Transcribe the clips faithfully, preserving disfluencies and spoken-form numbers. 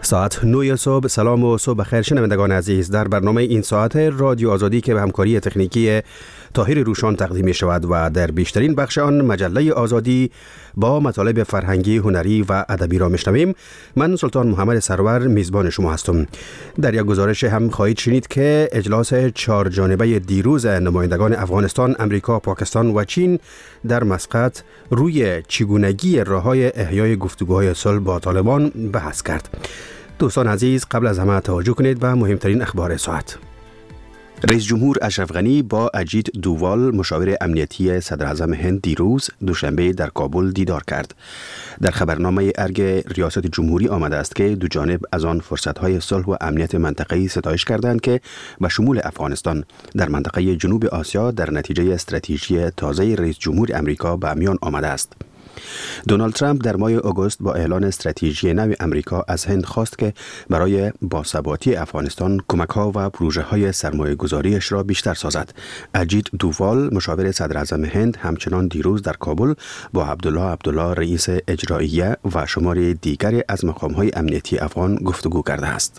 ساعت نه صبح. سلام و صبح بخیر شنوندگان عزیز. در برنامه این ساعت رادیو آزادی که به همکاری تکنیکی طاهر روشان تقدیم می شود و در بیشترین بخش آن مجله آزادی با مطالب فرهنگی، هنری و ادبی را میشنویم. من سلطان محمد سرور میزبان شما هستم. در یک گزارش هم خواهید شنید که اجلاس چهار جانبه دیروز نمایندگان افغانستان، امریکا، پاکستان و چین در مسقط روی چگونگی راه‌های احیای گفتگوهای صلح با طالبان بحث کرد. دوستان عزیز، قبل از همه توجه کنید به مهمترین اخبار ساعت. رئیس جمهور اشرف غنی با اجیت دووال مشاور امنیتی صدر اعظم هند دیروز دوشنبه در کابل دیدار کرد. در خبرنامه ارگ ریاست جمهوری آمده است که دو جانب از آن فرصت‌های صلح و امنیت منطقه‌ای ستایش کردند که به شمول افغانستان در منطقه جنوب آسیا در نتیجه استراتژی تازه رئیس جمهور امریکا به میان آمده است. دونالد ترامپ در ماه آگوست با اعلان استراتژی نو امریکا از هند خواست که برای باثباتی افغانستان کمک‌ها و پروژه‌های سرمایه‌گذاریش را بیشتر سازد. اجیت دووال مشاور صدر اعظم هند همچنان دیروز در کابل با عبدالله عبدالله رئیس اجراییه و شمار دیگری از مقام‌های امنیتی افغان گفتگو کرده است.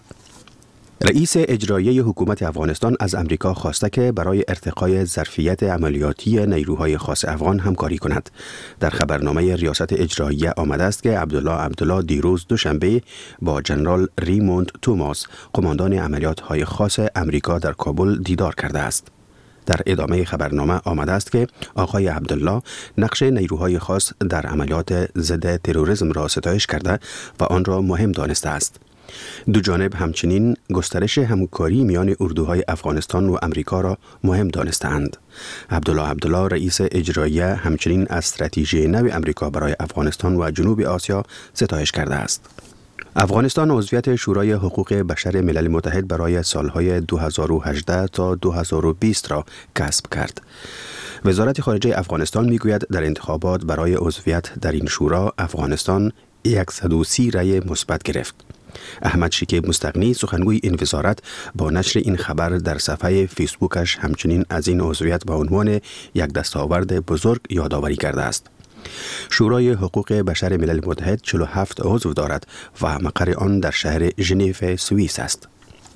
رئیس اجرایی حکومت افغانستان از امریکا خواسته که برای ارتقای ظرفیت عملیاتی نیروهای خاص افغان همکاری کند. در خبرنامه ریاست اجرایی آمده است که عبدالله عبدالله دیروز دوشنبه با جنرال ریموند توماس، قماندان عملیات‌های خاص امریکا در کابل دیدار کرده است. در ادامه خبرنامه آمده است که آقای عبدالله نقش نیروهای خاص در عملیات ضد تروریسم را ستایش کرده و آن را مهم دانسته است. دو جانب همچنین گسترش همکاری میان اردوهای افغانستان و امریکا را مهم دانستند. عبدالله عبدالله رئیس اجراییه همچنین از استراتژی نو امریکا برای افغانستان و جنوب آسیا ستایش کرده است. افغانستان عضویت شورای حقوق بشر ملل متحد برای سالهای دو هزار و هجده تا دو هزار و بیست را کسب کرد. وزارت خارجه افغانستان میگوید در انتخابات برای عضویت در این شورا افغانستان صد و سی رأی مثبت گرفت. احمد شکیب مستغنی سخنگوی این وزارت با نشر این خبر در صفحه فیسبوکش همچنین از این عضویت به عنوان یک دستاورد بزرگ یادآوری کرده است. شورای حقوق بشر ملل متحد چهل و هفت عضو دارد و مقر آن در شهر ژنو سوئیس است.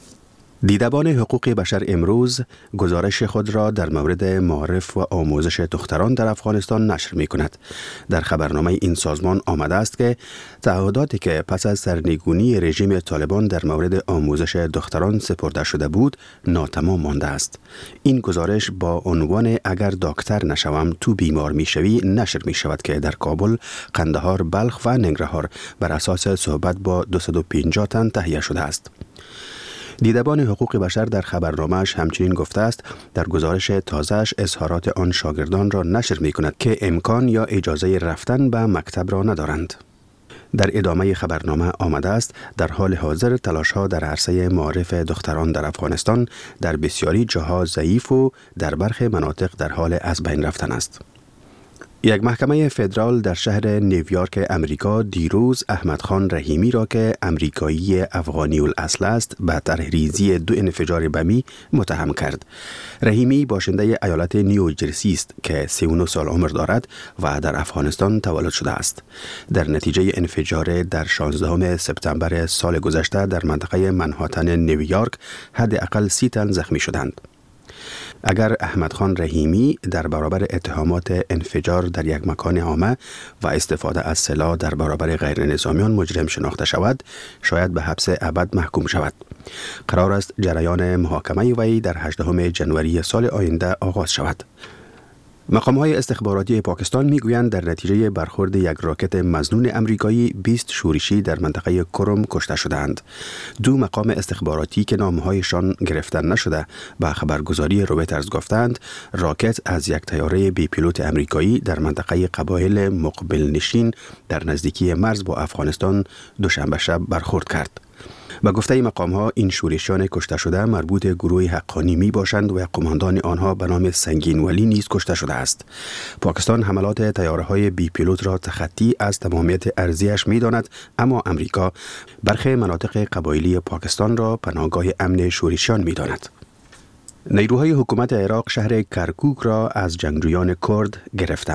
دیدبان حقوق بشر امروز گزارش خود را در مورد معارف و آموزش دختران در افغانستان نشر می کند. در خبرنامه این سازمان آمده است که تعهداتی که پس از سرنگونی رژیم طالبان در مورد آموزش دختران سپرده شده بود ناتمام مانده است. این گزارش با عنوان اگر دکتر نشوم تو بیمار می شوی نشر می شود که در کابل، قندهار، بلخ و ننگرهار بر اساس صحبت با دویست و پنجاه تن تهیه شده است. دیدبان حقوق بشر در خبرنامه‌اش همچنین گفته است در گزارش تازه‌اش اظهارات آن شاگردان را نشر می کند که امکان یا اجازه رفتن به مکتب را ندارند. در ادامه خبرنامه آمده است در حال حاضر تلاش‌ها در عرصه معارف دختران در افغانستان در بسیاری جاها ضعیف و در برخی مناطق در حال از بین رفتن است. یک محکمه فدرال در شهر نیویورک امریکا دیروز احمد خان رحیمی را که امریکایی افغانی الاصل است به طرحریزی دو انفجار بمی متهم کرد. رحیمی باشنده ایالت نیوجرسی است که سی و نه سال عمر دارد و در افغانستان تولد شده است. در نتیجه انفجار در شانزدهم سپتامبر سال گذشته در منطقه منهاتن نیویورک حداقل سی تن زخمی شدند. اگر احمد خان رحیمی در برابر اتهامات انفجار در یک مکان عامه و استفاده از سلاح در برابر غیر نظامیان مجرم شناخته شود، شاید به حبس ابد محکوم شود. قرار است جریان محاکمه وی در هجدهم ژانویه سال آینده آغاز شود. مقام‌های استخباراتی پاکستان میگویند در نتیجه برخورد یک راکت مظنون امریکایی بیست شورشی در منطقه کرم کشته شدند. دو مقام استخباراتی که نامه‌هایشان گرفته نشده به خبرگزاری رویترز گفتند راکت از یک طیاره بی پیلوت امریکایی در منطقه قبایل مقبل نشین در نزدیکی مرز با افغانستان دوشنبه شب برخورد کرد. به گفته مقام‌ها این شورشیان کشته شده مربوط گروه حقانی می باشند و قماندان آنها به نام سنگین ولی نیز کشته شده است. پاکستان حملات طیاره‌های بی پیلوت را تخطی از تمامیت ارضیش می داند، اما امریکا برخی مناطق قبایلی پاکستان را پناهگاه امن شورشیان می داند. نیروهای حکومت عراق شهر کرکوک را از جنگجویان کرد گرفتند.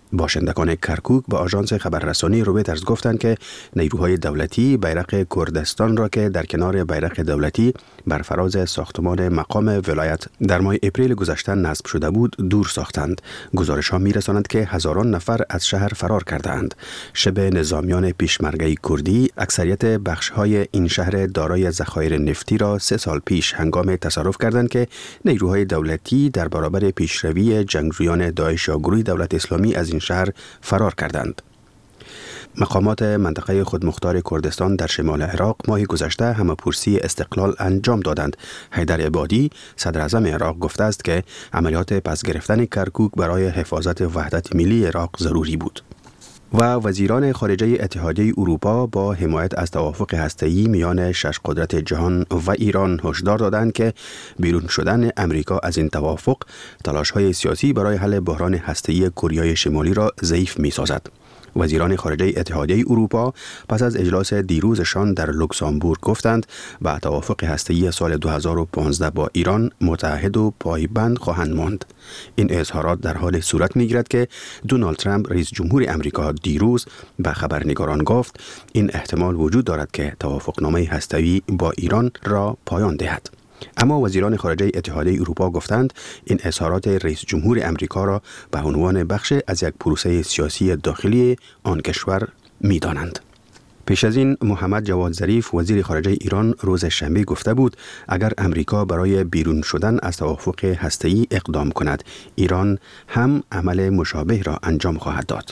باشندگان کرکوک با آژانس خبررسانی رویترز گفتند که نیروهای دولتی بیرق کردستان را که در کنار بیرق دولتی بر فراز ساختمان مقام ولایت در ماه اپریل گذشته نصب شده بود دور ساختند. گزارش‌ها می‌رساند که هزاران نفر از شهر فرار کردند. شب نظامیان پیشمرگه کردی اکثریت بخش‌های این شهر دارای ذخایر نفتی را سه سال پیش هنگام تصرف کردند که نیروهای دولتی در برابر پیشروی جنگجویان داعش یا گروه دولت اسلامی از این شهر فرار کردند. مقامات منطقه خودمختار کردستان در شمال عراق ماه گذشته همه‌پرسی استقلال انجام دادند. حیدر عبادی صدر اعظم عراق گفته است که عملیات پس گرفتن کرکوک برای حفاظت وحدت ملی عراق ضروری بود. و وزیران خارجه اتحادیه اروپا با حمایت از توافق هسته‌ای میان شش قدرت جهان و ایران هشدار دادند که بیرون شدن امریکا از این توافق تلاش‌های سیاسی برای حل بحران هسته‌ای کره شمالی را ضعیف می‌سازد. وزیران خارجه اتحادیه اروپا پس از اجلاس دیروزشان در لوکزامبورگ گفتند به توافق هسته‌ای سال دو هزار و پانزده با ایران متحد و پایبند خواهند ماند. این اظهارات در حال صورت می‌گیرد که دونالد ترامپ رئیس جمهور امریکا دیروز به خبرنگاران گفت این احتمال وجود دارد که توافقنامه هسته‌ای با ایران را پایان دهد. اما وزیران خارجه اتحادیه اروپا گفتند این اظهارات رئیس جمهور امریکا را به عنوان بخش از یک پروسه سیاسی داخلی آن کشور می‌دانند. پیش از این محمد جواد ظریف وزیر خارجه ایران روز شنبه گفته بود اگر امریکا برای بیرون شدن از توافق هسته‌ای اقدام کند ایران هم عمل مشابه را انجام خواهد داد.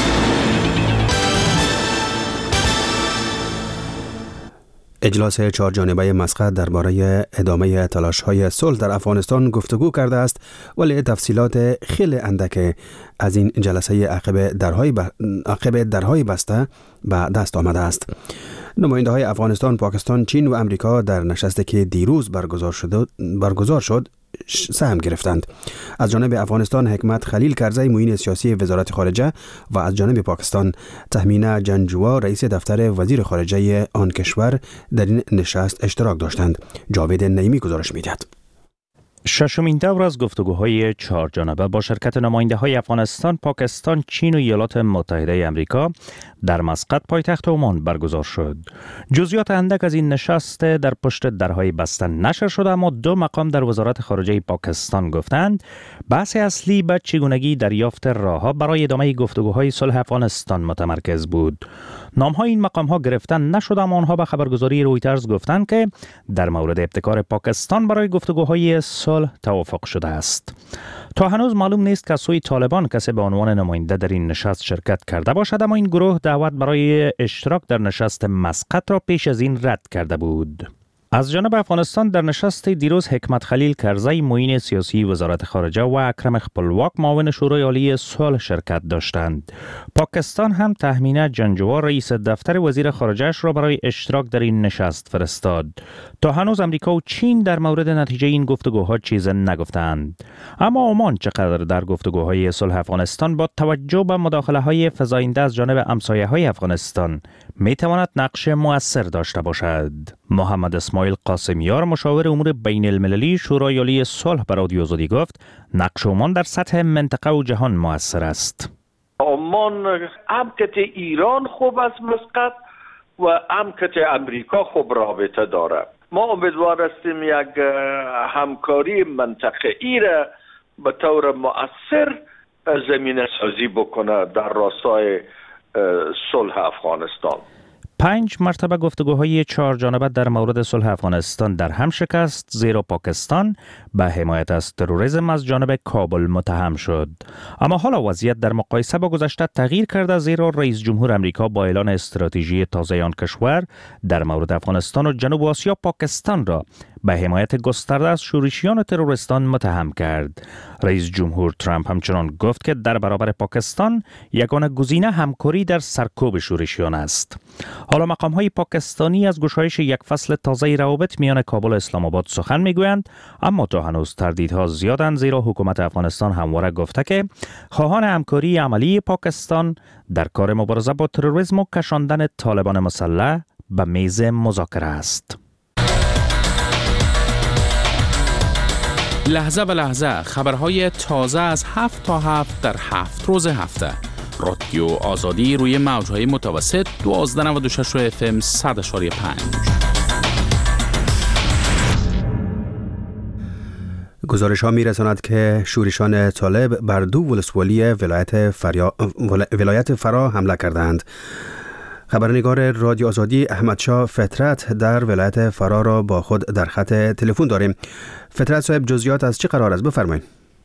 اجلاس چهار جانبه مسقط درباره ادامه تلاش‌های صلح در افغانستان گفتگو کرده است ولی تفصیلات خیلی اندک از این جلسه عقب درهای ب... عقب درهای بسته به دست آمده است. نماینده های افغانستان، پاکستان، چین و امریکا در نشستی که دیروز برگزار شد برگزار شد سهم گرفتند. از جانب افغانستان حکمت خلیل کرزی معین سیاسی وزارت خارجه و از جانب پاکستان تهمینه جنجوا رئیس دفتر وزیر خارجه آن کشور در این نشست اشتراک داشتند. جاوید نعیمی گزارش می‌دهد. ششمین دور از گفتگوهای چهار جانبه با شرکت نماینده‌های افغانستان، پاکستان، چین و ایالات متحده آمریکا در مسقط پایتخت عمان برگزار شد. جزئیات اندک از این نشست در پشت درهای بسته نشر شد اما دو مقام در وزارت خارجه پاکستان گفتند بحث اصلی به چگونگی دریافت راه‌ها برای ادامه گفتگوهای صلح افغانستان متمرکز بود. نام‌های این مقام‌ها گرفتن نشد اما آنها به خبرگزاری رویترز گفتند که در مورد ابتکار پاکستان برای گفتگوهای صلح توافق شده است. تا هنوز معلوم نیست که از سوی طالبان کسی به عنوان نماینده در این نشست شرکت کرده باشد اما این گروه دعوت برای اشتراک در نشست مسقط را پیش از این رد کرده بود. از جانب افغانستان در نشست دیروز حکمت خلیل کرزی معین سیاسی وزارت خارجه و اکرم خپلواک معاون شورای عالی صلح شرکت داشتند. پاکستان هم تهمینه جنجوا رئیس دفتر وزیر خارجه‌اش را برای اشتراک در این نشست فرستاد. تا هنوز امریکا و چین در مورد نتیجه این گفتگوها چیز نگفتند. اما عمان چقدر در گفتگوهای صلح افغانستان با توجه به مداخله‌های فزاینده از جانب همسایه‌های افغانستان می‌تواند نقش مؤثر داشته باشد؟ محمد اسماعیل قاسمیار مشاور امور بین المللی شورای عالی صلح به رادیو آزادی گفت نقش عمان در سطح منطقه و جهان مؤثر است. عمان هم که ایران خوب از مسقط و هم که امریکا خوب رابطه داره. ما امیدوار هستیم یک همکاری منطقه‌ای را به طور مؤثر زمینه سازی بکنه در راستای صلح افغانستان. پنج مرتبه گفتگوهای چهار جانبه در مورد صلح افغانستان در هم شکست زیرا پاکستان به حمایت از تروریسم از جانب کابل متهم شد. اما حالا وضعیت در مقایسه با گذشته تغییر کرده زیرا رئیس جمهور امریکا با اعلان استراتژی تازه آن کشور در مورد افغانستان و جنوب آسیا پاکستان را به حمایت گسترده از شورشیان تروریستان متهم کرد. رئیس جمهور ترامپ همچنان گفت که در برابر پاکستان یگانه گزینه همکاری در سرکوب شورشیان است. حالا مقام‌های پاکستانی از گشایش یک فصل تازه روابط میان کابل و اسلام آباد سخن میگویند اما تا هنوز تردیدها زیادند زیرا حکومت افغانستان همواره گفته که خواهان همکاری عملی پاکستان در کار مبارزه با تروریسم و کشاندن طالبان مسلح به میز مذاکره است. لحظه به لحظه خبرهای تازه از هفت تا هفت در هفت روز هفته. رادیو آزادی روی موجهای متوسط دوازده نود و شش اف ام صد و پنج. گزارش ها می رساند که شورشان طالب بر دو ولسوالی ولایت, فریا... ولایت فرا حمله کردند. خبرنگار رادیو آزادی احمدشاه فطرت در ولایت فرا را با خود در خط تلفن داریم. فطرت صاحب، جزئیات از چه قرار است؟ بفرمایید.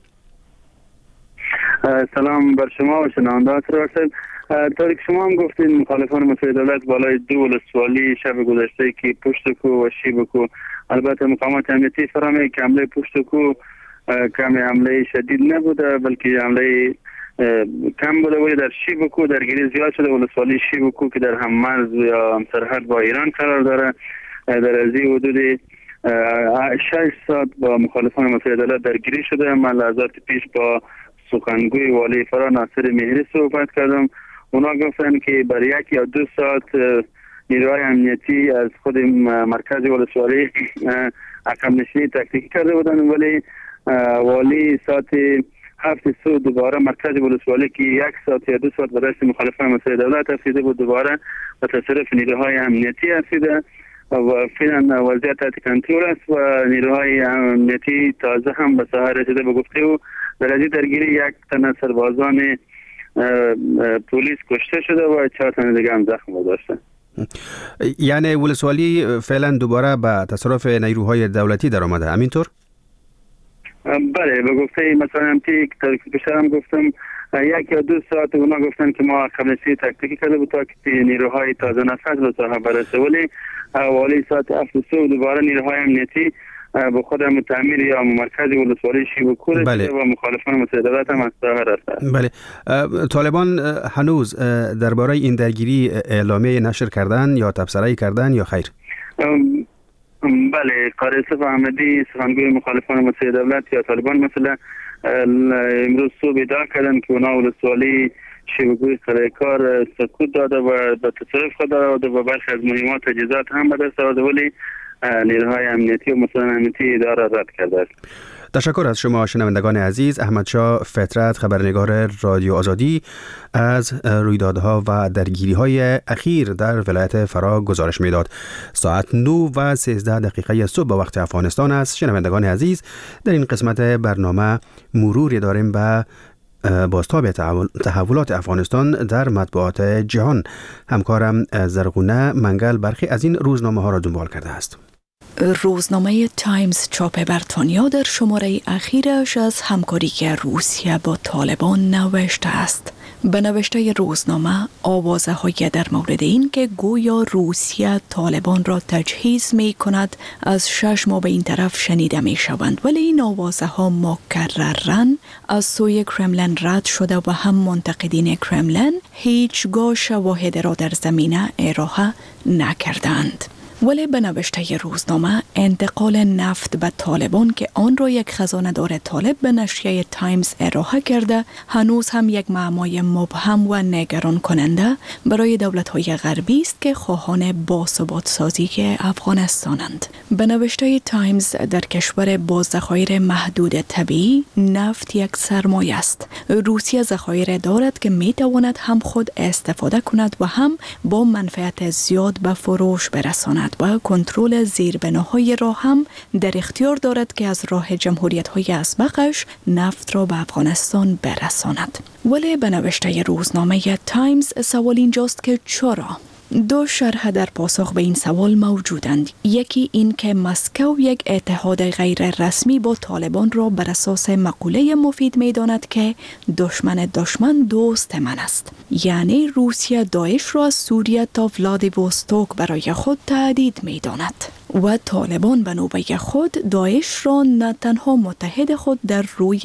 سلام بر شما و شنوندگان هستید. طوری که شما هم گفتین، مخالفان متحد دولت بالای دو ولسوالی شب گذشته که پشت کو و شیب کو، البته مقامات امنیتی فرامی که حمله پشت کو کمی حمله شدید نبوده، بلکه حمله کم بوده. ولی در شیب کو درگیری زیاد شده. ولسوالی شیب کو که در هم مرز یا هم سرحد با ایران قرار داره، در از این حدود شش ساعت با مخالفان متحد دولت درگیری شده. من لحظات پیش با سخنگوی والی فرا ناصر مهری صحبت کردم. اونا گفتن که برای یک یا دو ساعت نیروهای امنیتی از خود مرکز ولسوالی عقب نشینی تکتیکی کرده بودن، ولی والی ساعت هفت صبح دوباره مرکز ولسوالی که یک ساعت یا دو ساعت به دست مخالفان متحد دولت افسیده بود، دوباره به تصرف نیروهای امنیتی افسیده و فعلا وضعیت تحت کنترل است و نیروهای امنیتی تازه هم به ساحه رسیده. به گفته او در از درگیری یک تن از سربازان پلیس کشته شده و چهار تن دیگه هم زخم داشته. یعنی ولسوالی فعلا دوباره به تصرف نیروهای دولتی در آمده، همینطور؟ بله، به گفته مثلا امتی که پیشتر هم گفتم یک یا دو ساعت اونا گفتن که ما خبرنگاری تکتیکی کرده بود تا که نیروهای تازه نفس به ساحه برسه، ولی والی ساعت هفت صبح دوباره نیروهای امنیتی به خود تعمیر یا مرکز ولسوالی شیب و کور بله. و مخالفان متحد دولت هم از ساحه رفتند. بله. طالبان هنوز درباره این درگیری اعلامیه نشر کردن یا تبصره کردن یا خیر؟ بله، قاری یوسف احمدی سخنگوی مخالفان متحد دولت یا طالبان مثلا امروز صبح ادعا کردن که اونا ولسوالی شیبگوی سرای کار سکوت داده و به تصرف خود داده و برخی از مهمات تجهیزات هم به دست آورده، ولی نیروهای امنیتی و مسئولان امنیتی ادعا را رد کرده است. تشکر از شما شنوندگان عزیز. احمدشاه فطرت، خبرنگار رادیو آزادی، از رویدادها و درگیری‌های اخیر در ولایت فرا گزارش می‌داد. ساعت نه و سیزده دقیقه صبح به وقت افغانستان است. شنوندگان عزیز، در این قسمت برنامه مروری داریم به بازتاب تحولات افغانستان در مطبوعات جهان. همکارم زرغونه منگل برخی از این روزنامه ها را دنبال کرده است. روزنامه تایمز چاپ بریتانیا در شماره اخیرش از همکاری که روسیه با طالبان نوشته است. به نوشته روزنامه آوازه های در مورد این که گویا روسیه طالبان را تجهیز می کند از شش ماه به این طرف شنیده می شوند، ولی این آوازه ها مکررن از سوی کرملن رد شده و هم منتقدین کرملن هیچگاه شواهد را در زمینه ارائه نکردند. ولی به نوشته روزنامه انتقال نفت به طالبان که آن را یک خزانه‌دار طالب به نشریه تایمز ارائه کرده هنوز هم یک معمای مبهم و نگران کننده برای دولت‌های غربی است که خواهان باثبات سازی افغانستانند. به نوشته تایمز در کشور با ذخایر محدود طبیعی نفت یک سرمایه است. روسیه ذخایر دارد که می تواند هم خود استفاده کند و هم با منفعت زیاد به فروش برساند و کنترل زیربناهای را هم در اختیار دارد که از راه جمهوریت‌های اسبقش نفت را به افغانستان برساند. ولی به نوشته روزنامه تایمز سوال اینجاست که چرا؟ دو شرح در پاسخ به این سوال موجودند. یکی این که مسکو یک اتحاد غیر رسمی با طالبان را بر اساس مقوله مفید می داند که دشمن دشمن دوست من است. یعنی روسیه داعش را از سوریه تا ولادیوستوک برای خود تهدید می داند و طالبان به نوبه خود داعش را نه تنها متحد خود در روی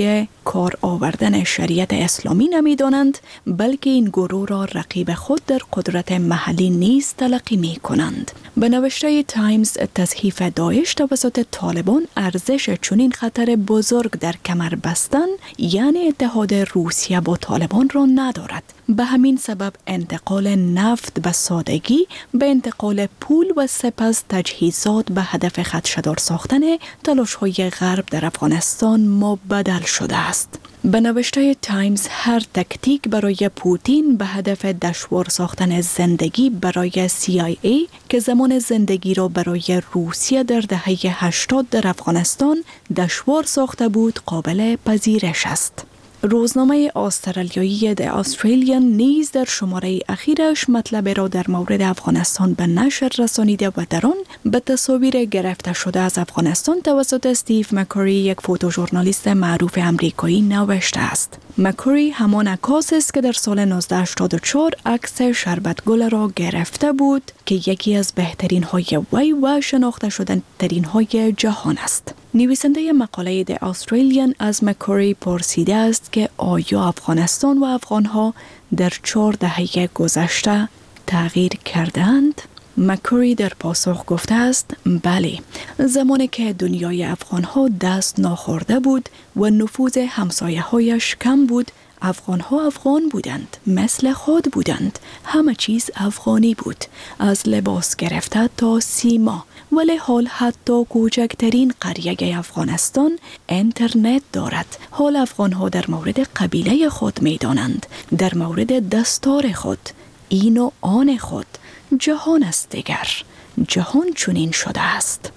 کار آوردن شریعت اسلامی نمی‌دانند، بلکه این گروه را رقیب خود در قدرت محلی نیز تلقی می‌کنند. به نوشته تایمز، تضعیف داعش توسط طالبان ارزش چنین خطر بزرگ در کمر بستن یعنی اتحاد روسیه با طالبان را ندارد. به همین سبب انتقال نفت به سادگی به انتقال پول و سپس تجهیزات به هدف خدشه‌دار ساختن تلاش‌های غرب در افغانستان مبدل شده است. به نوشته تایمز، هر تکتیک برای پوتین به هدف دشوار ساختن زندگی برای سی آی ای که زمان زندگی را برای روسیه در دهه هشتاد در افغانستان دشوار ساخته بود قابل پذیرش است. روزنامه استرالیایی د استرالیان نیز در شماره اخیرش مطلب را در مورد افغانستان به نشر رسانیده و در آن به تصاویر گرفته شده از افغانستان توسط استیو مکوری، یک فوتوژورنالیست معروف آمریکایی، نوشته است. مکوری همان عکاس است که در سال نوزده هشتاد و چهار عکس شربت گل را گرفته بود که یکی از بهترین های وی و شناخته شدن ترین های جهان است. نویسنده مقاله د استرالیان از مکوری پرسیده است که آیا افغانستان و افغانها در چهار دهه گذشته تغییر کردند؟ مکوری در پاسخ گفته است بله، زمانی که دنیای افغانها دست ناخورده بود و نفوذ همسایه هایش کم بود، افغانها افغان بودند، مثل خود بودند، همه چیز افغانی بود، از لباس گرفته تا سیما. ولی حال حتی کوچکترین قریه افغانستان اینترنت دارد. حال افغانها در مورد قبیله خود می دانند، در مورد دستار خود، این و آن خود. جهان است دیگر، جهان چنین شده است.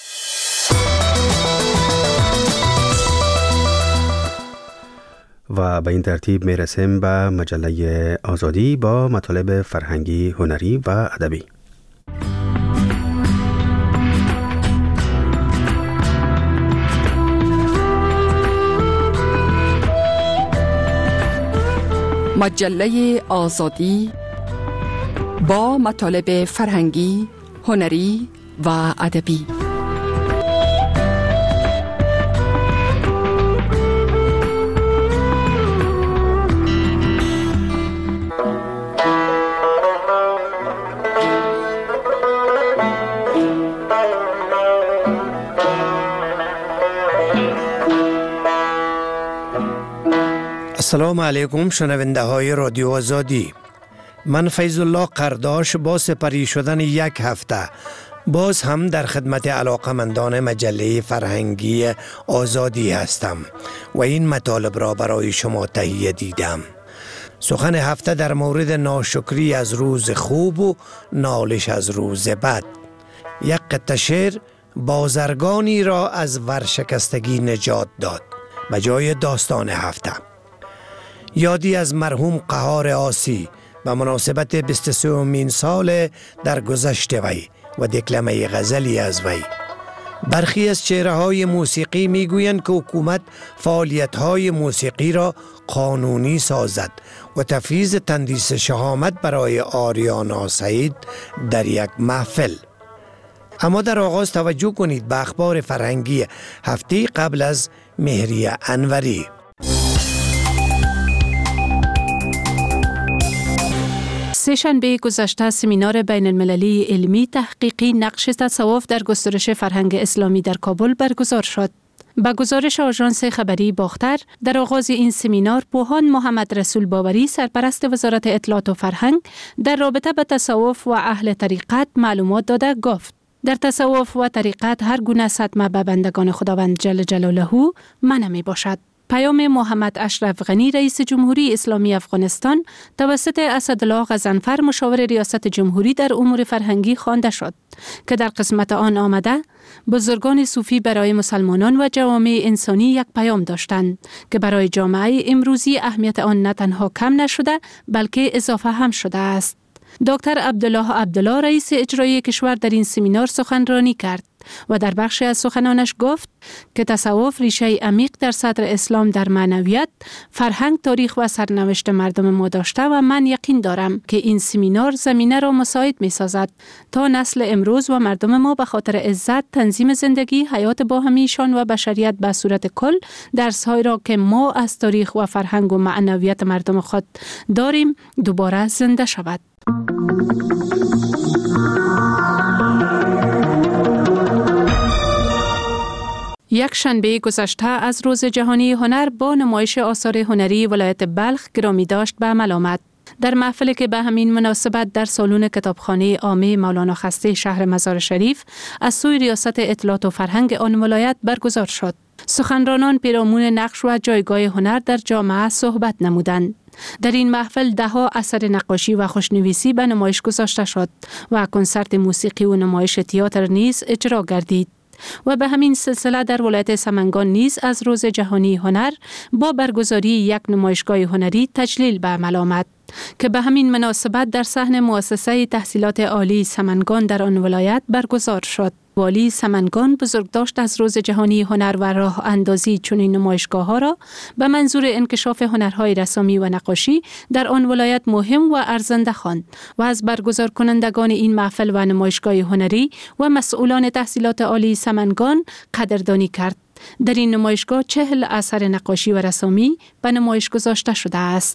و به این ترتیب می رسیم به مجله آزادی با مطالب فرهنگی، هنری و ادبی. مجله آزادی با مطالب فرهنگی، هنری و ادبی. السلام علیکم شنونده های رادیو آزادی. من فیض الله قرداش با سپری شدن یک هفته باز هم در خدمت علاقمندان مجله فرهنگی آزادی هستم و این مطالب را برای شما تهیه دیدم. سخن هفته در مورد ناشکری از روز خوب و نالش از روز بد. یک قطعه شعر بازرگانی را از ورشکستگی نجات داد. به جای داستان هفته یادی از مرحوم قهار آسی به مناسبت بیست و سومین سال در گذشت وی و دکلمه غزلی از وی. برخی از چهره های موسیقی می گویند که حکومت فعالیت های موسیقی را قانونی سازد و تفویض تندیس شهامت برای آریانا سعید در یک محفل. اما در آغاز توجه کنید به اخبار فرهنگی هفته قبل از مهریه انوری. سه‌شنبه گذشته سمینار بین المللی علمی تحقیقی نقش تصوف در گسترش فرهنگ اسلامی در کابل برگزار شد. با گزارش آژانس خبری باختر، در آغاز این سمینار پوهان محمد رسول باوری سرپرست وزارت اطلاعات و فرهنگ در رابطه به تصوف و اهل طریقت معلومات داده گفت: در تصوف و طریقت هر گونه صدمه به بندگان خداوند جل جلاله منع می باشد. پیام محمد اشرف غنی رئیس جمهوری اسلامی افغانستان توسط اسدالله غضنفر مشاور ریاست جمهوری در امور فرهنگی خوانده شد که در قسمت آن آمده بزرگان صوفی برای مسلمانان و جوامع انسانی یک پیام داشتند که برای جامعه امروزی اهمیت آن نه تنها کم نشده بلکه اضافه هم شده است. دکتر عبدالله عبدالله رئیس اجرایی کشور در این سمینار سخنرانی کرد و در بخشی از سخنانش گفت که تصوف ریشه عمیق در صدر اسلام در معنویت، فرهنگ، تاریخ و سرنوشت مردم ما داشته و من یقین دارم که این سمینار زمینه را مساعد می سازد تا نسل امروز و مردم ما به خاطر عزت، تنظیم زندگی، حیات باهمیشان و بشریت به صورت کل درس‌هایی را که ما از تاریخ و فرهنگ و معنویت مردم خود داریم دوباره زنده شود. یک شنبه گذشته از روز جهانی هنر با نمایش آثار هنری ولایت بلخ گرامی داشت به عمل آمد. در محفلی که به همین مناسبت در سالن کتابخانه عامه مولانا خسته شهر مزار شریف از سوی ریاست اطلاعات و فرهنگ آن ولایت برگزار شد. سخنرانان پیرامون نقش و جایگاه هنر در جامعه صحبت نمودند. در این محفل ده ها اثر نقاشی و خوشنویسی به نمایش گذاشته شد و کنسرت موسیقی و نمایش تئاتر نیز اجرا گردید. و به همین سلسله در ولایت سمنگان نیز از روز جهانی هنر با برگزاری یک نمایشگاه هنری تجلیل به عمل آمد که به همین مناسبت در صحن مؤسسه تحصیلات عالی سمنگان در آن ولایت برگزار شد. والی سمنگان بزرگداشت از روز جهانی هنر و راه اندازی چنین نمایشگاه ها را به منظور انکشاف هنرهای رسامی و نقاشی در آن ولایت مهم و ارزنده خواند و از برگزار کنندگان این محفل و نمایشگاه هنری و مسئولان تحصیلات عالی سمنگان قدردانی کرد. در این نمایشگاه چهل اثر نقاشی و رسامی به نمایش گذاشته شده است.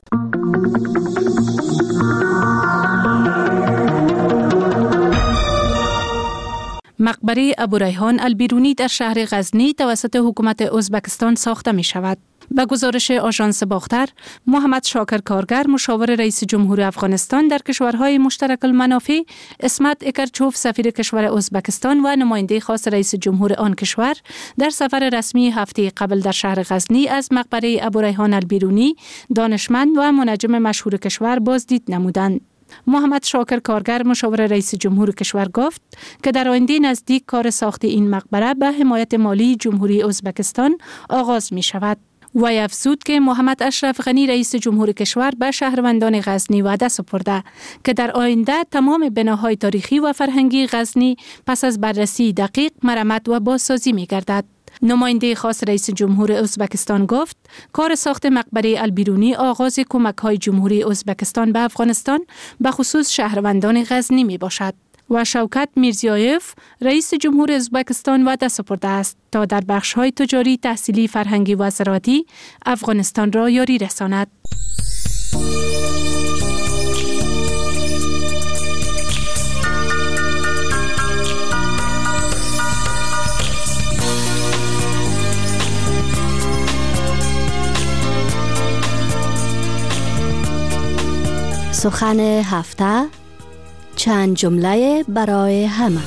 مقبره ابوریحان البیرونی در شهر غزنی توسط حکومت ازبکستان ساخته می شود. به گزارش آژانس باختر، محمد شاکر کارگر مشاور رئیس جمهور افغانستان در کشورهای مشترک المنافع، اسمت اکرچوف سفیر کشور ازبکستان و نماینده خاص رئیس جمهور آن کشور در سفر رسمی هفته قبل در شهر غزنی از مقبره ابوریحان البیرونی دانشمند و منجم مشهور کشور بازدید نمودند. محمد شاکر کارگر مشاور رئیس جمهور کشور گفت که در آینده نزدیک کار ساخت این مقبره به حمایت مالی جمهوری ازبکستان آغاز می شود. و افزود که محمد اشرف غنی رئیس جمهور کشور به شهروندان غزنی وعده سپرده که در آینده تمام بناهای تاریخی و فرهنگی غزنی پس از بررسی دقیق مرمت و بازسازی می گردد. نماینده خاص رئیس جمهور ازبکستان گفت کار ساخت مقبره البیرونی آغاز کمک‌های جمهوری ازبکستان به افغانستان به خصوص شهروندان غزنی می باشد. و شوکت میرزیایف رئیس جمهور ازبکستان وعده سپرده است تا در بخش‌های تجاری، تحصیلی، فرهنگی و زراعتی افغانستان را یاری رساند. سخن هفته، چند جمله برای همه.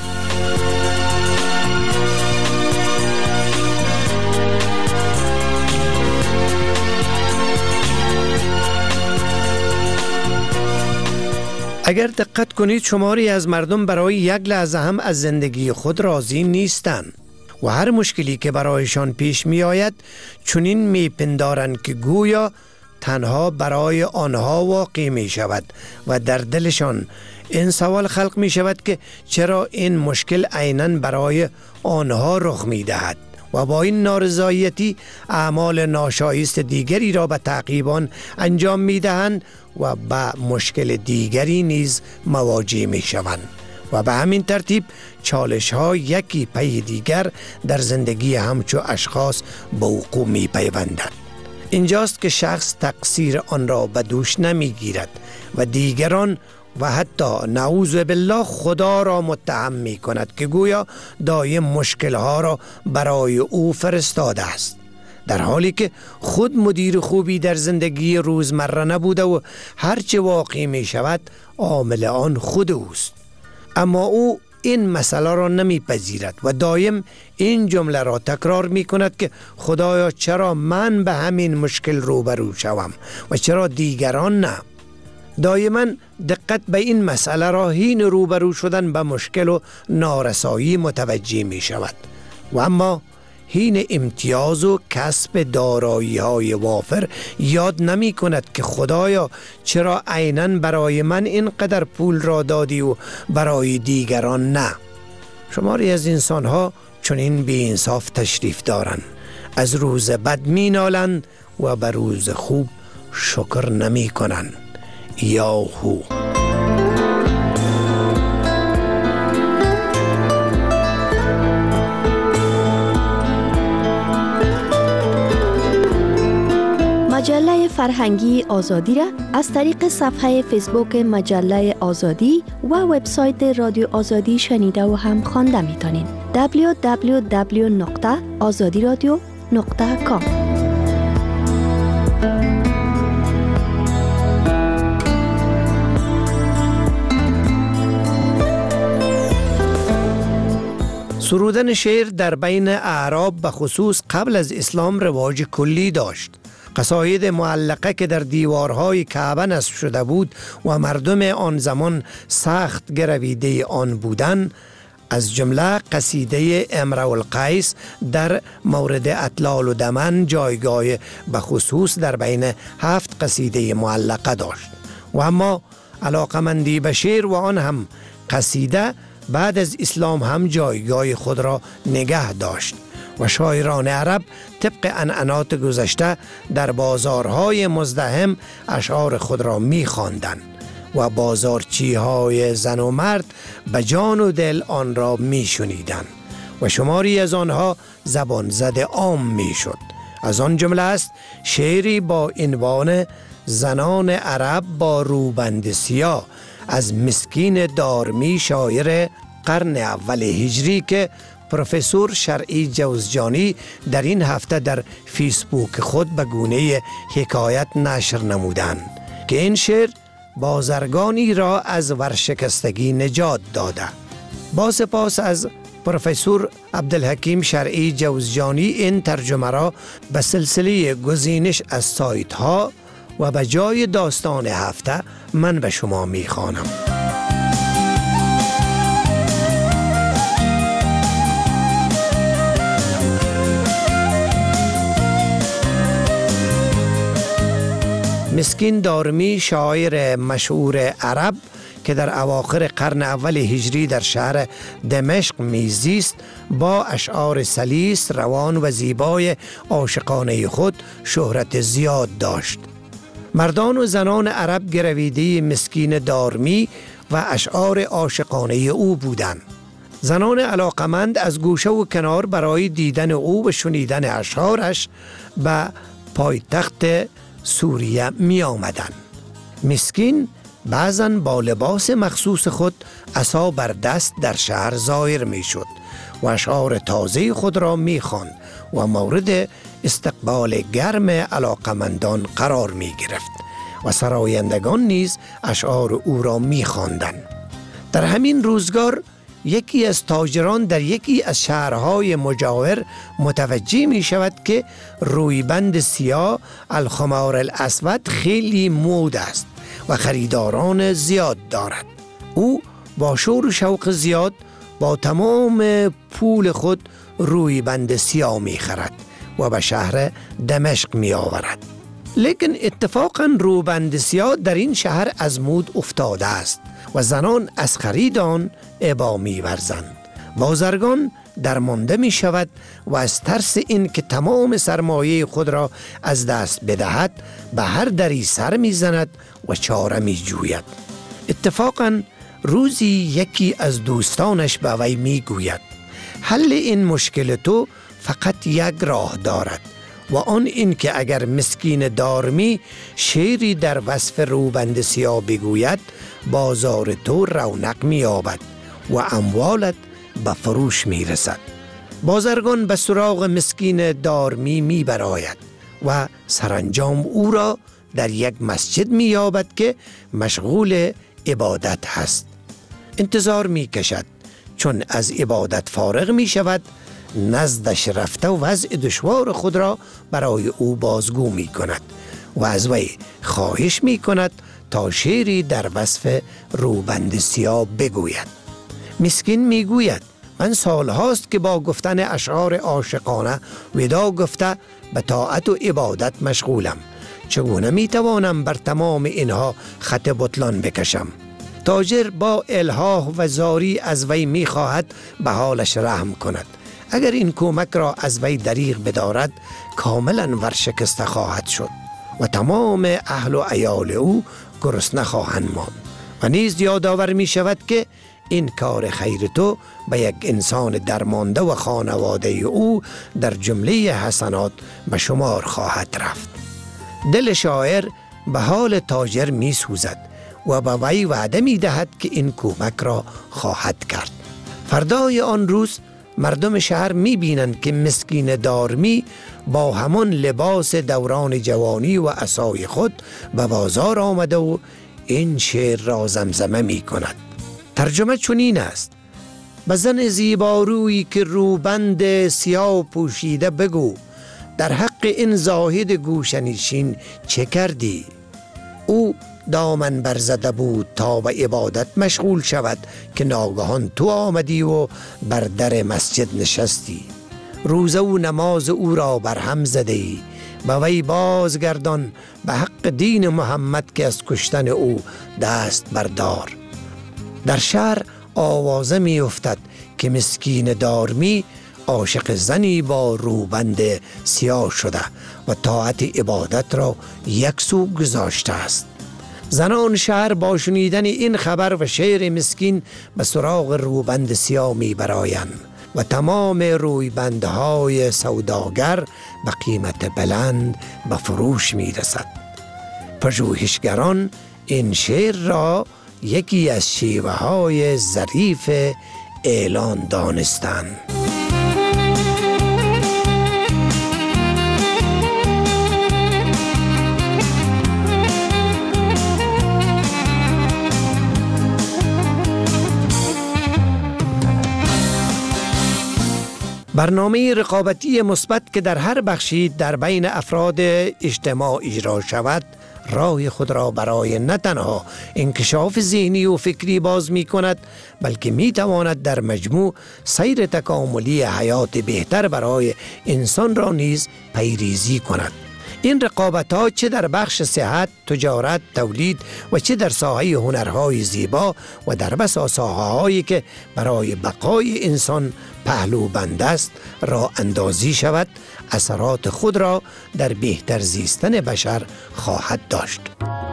اگر دقت کنید شماری از مردم برای یک لحظه هم از زندگی خود راضی نیستند و هر مشکلی که برایشان پیش می آید چنین می پندارند که گویا تنها برای آنها واقع می شود و در دلشان این سوال خلق می شود که چرا این مشکل عیناً برای آنها رخ می دهد و با این نارضایتی اعمال ناشایست دیگری را به تعقیبان انجام می دهند و به مشکل دیگری نیز مواجه می شوند و به همین ترتیب چالش ها یکی پی دیگر در زندگی همچو اشخاص به وقوع می پیوندند. اینجاست که شخص تقصیر آن را به دوش نمی گیرد و دیگران و حتی نعوذ بالله خدا را متهم می کند که گویا دایم مشکلها را برای او فرستاده است، در حالی که خود مدیر خوبی در زندگی روزمره نبوده و هرچه واقع می شود عامل آن خود اوست. اما او این مسئله را نمی پذیرد و دایم این جمله را تکرار می کند که خدایا چرا من به همین مشکل روبرو شوم و چرا دیگران نه. دائما دقت به این مسئله را حین روبرو شدن به مشکل و نارسایی متوجه می شود و اما حین امتیاز و کسب دارایی های وافر یاد نمی کند که خدایا چرا عیناً برای من اینقدر پول را دادی و برای دیگران نه؟ شماری از انسان ها چنین بی انصاف تشریف دارند، از روز بد می نالند و بر روز خوب شکر نمی کنند. یاهو. مجله فرهنگی آزادی را از طریق صفحه فیسبوک مجله آزادی و وبسایت رادیو آزادی شنیده و هم خوانده میتونین. دبلیو دبلیو دبلیو نقطه آزادی رادیو نقطه کام. سرودن شعر در بین اعراب به خصوص قبل از اسلام رواج کلی داشت. قصاید معلقه که در دیوارهای کعبه نصب شده بود و مردم آن زمان سخت گرویده آن بودند، از جمله قصیده امرؤ القیس در مورد اطلال و دمن جایگاه به خصوص در بین هفت قصیده معلقه داشت. و اما علاقمندی به شعر و آن هم قصیده بعد از اسلام هم جایگاه خود را نگه داشت و شاعران عرب طبق عنعنات گذشته در بازارهای مزدحم اشعار خود را می خواندند و بازارچی های زن و مرد به جان و دل آن را می شنیدند و شماری از آنها زبان زده عام می شد. از آن جمله است شعری با عنوان زنان عرب با روبند سیاه از مسکین دارمی شاعر قرن اول هجری که پروفسور شرعی جوزجانی در این هفته در فیسبوک خود به گونه حکایت نشر نمودند که این شعر بازرگانی را از ورشکستگی نجات داده. با سپاس از پروفسور عبدالحکیم شرعی جوزجانی این ترجمه را به سلسله گزینش از سایت ها و به جای داستان هفته من به شما می خوانم. مسکین دارمی شاعر مشهور عرب که در اواخر قرن اول هجری در شهر دمشق میزیست با اشعار سلیس، روان و زیبای عاشقانه خود شهرت زیاد داشت. مردان و زنان عرب گرویده مسکین دارمی و اشعار عاشقانه او بودند. زنان علاقمند از گوشه و کنار برای دیدن او و شنیدن اشعارش به پایتخت سوریه می آمدن. مسکین بعضاً با لباس مخصوص خود عصا بر دست در شهر ظاهر می شد و اشعار تازه خود را می خواند و مورد استقبال گرم علاقمندان قرار می گرفت و سرایندگان نیز اشعار او را می خواندند. در همین روزگار یکی از تاجران در یکی از شهرهای مجاور متوجه می شود که رویبند سیاه الخمار الاسود خیلی مود است و خریداران زیاد دارد. او با شور و شوق زیاد با تمام پول خود رویبند سیاه می خرد و به شهر دمشق می آورد. لیکن اتفاقاً رویبند سیاه در این شهر از مود افتاده است و زنان از خریدان ابا می ورزند. بازرگان درمانده می شود و از ترس این که تمام سرمایه خود را از دست بدهد به هر دری سر می زند و چاره می جوید. اتفاقاً روزی یکی از دوستانش به وی می گوید حل این مشکل تو فقط یک راه دارد و آن این که اگر مسکین دارمی شعری در وصف روبند سیاه بگوید بازار تو رونق می یابد و اموالت به فروش می رسد. بازرگان به سراغ مسکین دارمی می براید و سرانجام او را در یک مسجد می یابد که مشغول عبادت هست. انتظار می کشد چون از عبادت فارغ می شود نزدش رفته و وضع دشوار خود را برای او بازگو می کند و از وی خواهش می کند تا شعری در وصف روبند سیاه بگوید. مسکین می گوید من سال هاست که با گفتن اشعار عاشقانه ودا گفته به طاعت و عبادت مشغولم. چگونه می توانم بر تمام اینها خط بطلان بکشم؟ تاجر با الحاح و زاری از وی می خواهد به حالش رحم کند. اگر این کمک را از وی دریغ بدارد کاملا ورشکسته خواهد شد و تمام اهل و عیال او گرسنه خواهند ماند. و نیز یادآور می شود که این کار خیر تو به یک انسان درمانده و خانواده او در جمله حسنات به شمار خواهد رفت. دل شاعر به حال تاجر می سوزد و به وی وعده می دهد که این کمک را خواهد کرد. فردای آن روز مردم شهر می بینند که مسکین دارمی با همان لباس دوران جوانی و عصای خود به بازار آمده و این شعر را زمزمه می کند. ترجمه چنین است: به زن زیبارویی که روبند سیاه پوشیده بگو، در حق این زاهد گوشنشین چه کردی؟ او دامن برزده بود تا به عبادت مشغول شود که ناگهان تو آمدی و بر در مسجد نشستی. روزه و نماز او را برهم زده ای. به وی بازگردان به حق دین محمد که از کشتن او دست بردار. در شهر آوازه می افتد که مسکین دارمی عاشق زنی با روبند سیاه شده و طاعت عبادت را یک سو گذاشته است. زنان شهر با شنیدن این خبر و شعر مسکین به سراغ روبند سیاه می برآیند و تمام رویبندهای سوداگر به قیمت بلند به فروش می رسد. پژوهشگران این شعر را یکی از شیوه های ظریف اعلان دانستند. برنامه رقابتی مثبت که در هر بخشی در بین افراد اجتماع اجرا شود راه خود را برای نه تنها انکشاف ذهنی و فکری باز می کند، بلکه می تواند در مجموع سیر تکاملی حیات بهتر برای انسان را نیز پیریزی کند. این رقابت ها چه در بخش صحت، تجارت، تولید و چه در ساحه هنرهای زیبا و در بسا ساحه هایی که برای بقای انسان پهلو بند است را اندازی شود، اثرات خود را در بهتر زیستن بشر خواهد داشت.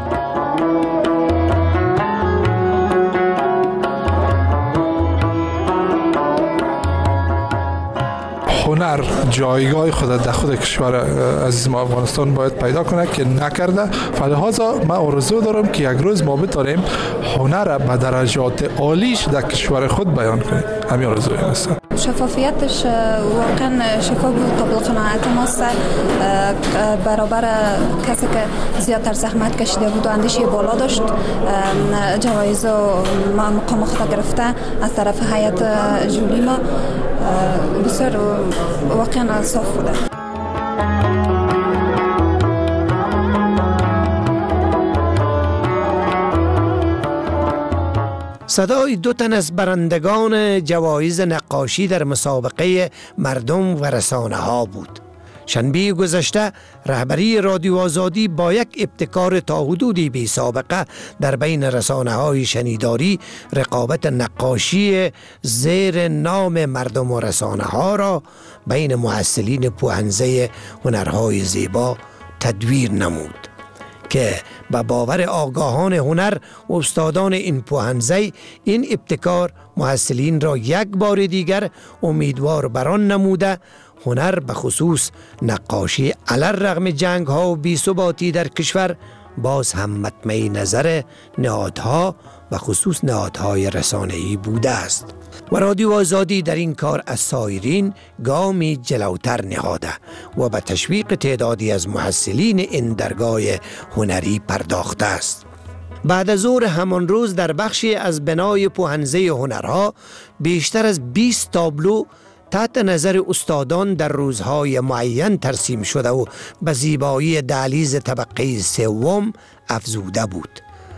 هنر جایگاه خود در خود کشور عزیز ما افغانستان باید پیدا کنه که نکرده. فلذا من آرزو دارم که یک روز ما بتونیم هنر به درجات عالیش در کشور خود بیان کنیم. همین آرزوی هست. شفافیتش واقعا شفاف بود، قابل قناعت ماست. برابر کسی که زیادتر زحمت کشیده بود و اندیشه بالا داشت، جوایز و مقام خود گرفته از طرف هیئت جولی ما بسیار واقعا صاف بوده. صدای دو تن از برندگان جوایز نقاشی در مسابقه مردم و رسانه ها بود. شنبه گذشته رهبری رادیو آزادی با یک ابتکار تا حدودی بی سابقه در بین رسانه های شنیداری رقابت نقاشی زیر نام مردم و رسانه ها را بین محصلین پوهنزه هنرهای زیبا تدویر نمود که به باور آگاهان هنر و استادان این پوهنزه این ابتکار محصلین را یک بار دیگر امیدوار بران نموده هنر به خصوص نقاشی علی‌رغم جنگ ها و بی‌ثباتی در کشور باز هم مطمع نظر نهادها و خصوص نهادهای رسانه‌ای بوده است و رادیو آزادی در این کار از سایرین گامی جلوتر نهاده و به تشویق تعدادی از محصلین این درگاه هنری پرداخته است. بعد از ظهر همان روز در بخشی از بنای پوهنزه هنرها بیشتر از بیست تابلو تحت نظر استادان در روزهای معین ترسیم شده و به زیبایی دهلیز طبقه سوم افزوده بود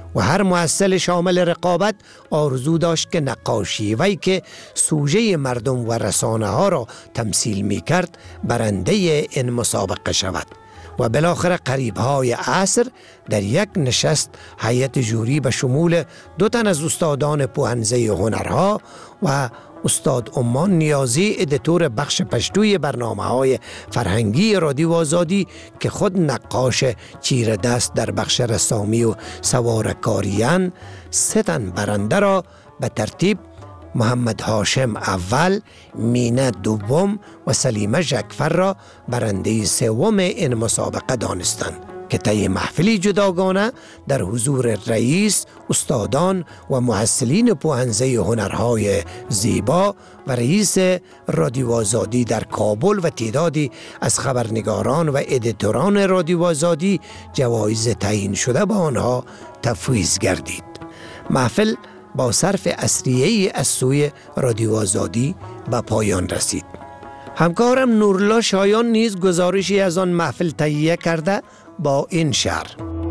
و هر محصل شامل رقابت آرزو داشت که نقاشی وی که سوژه مردم و رسانه ها را تمثیل می کرد برنده این مسابقه شود. و بالاخره قریب های عصر در یک نشست هیئت جوری به شمول دو تن از استادان پوهنزه هنرها و استاد عمان نیازی ادیتور بخش پشتوی برنامه های فرهنگی رادیو آزادی که خود نقاش چیره دست در بخش رسامی و سوارکاریان، سه تن برنده را به ترتیب محمد هاشم اول، مینه دوم و سلیمه جکفر را برنده سوم این مسابقه دانستند که طی محفلی جداگانه در حضور رئیس، استادان و محصلین پوهنزه هنرهای زیبا و رئیس رادیو آزادی در کابل و تعدادی از خبرنگاران و ادیتوران رادیو آزادی جوایز تعیین شده به آنها تفویض گردید. محفل با صرف اصلیه‌ای از سوی رادیو آزادی به پایان رسید. همکارم نورالله شایان نیز گزارشی از آن محفل تهیه کرده با این شعر.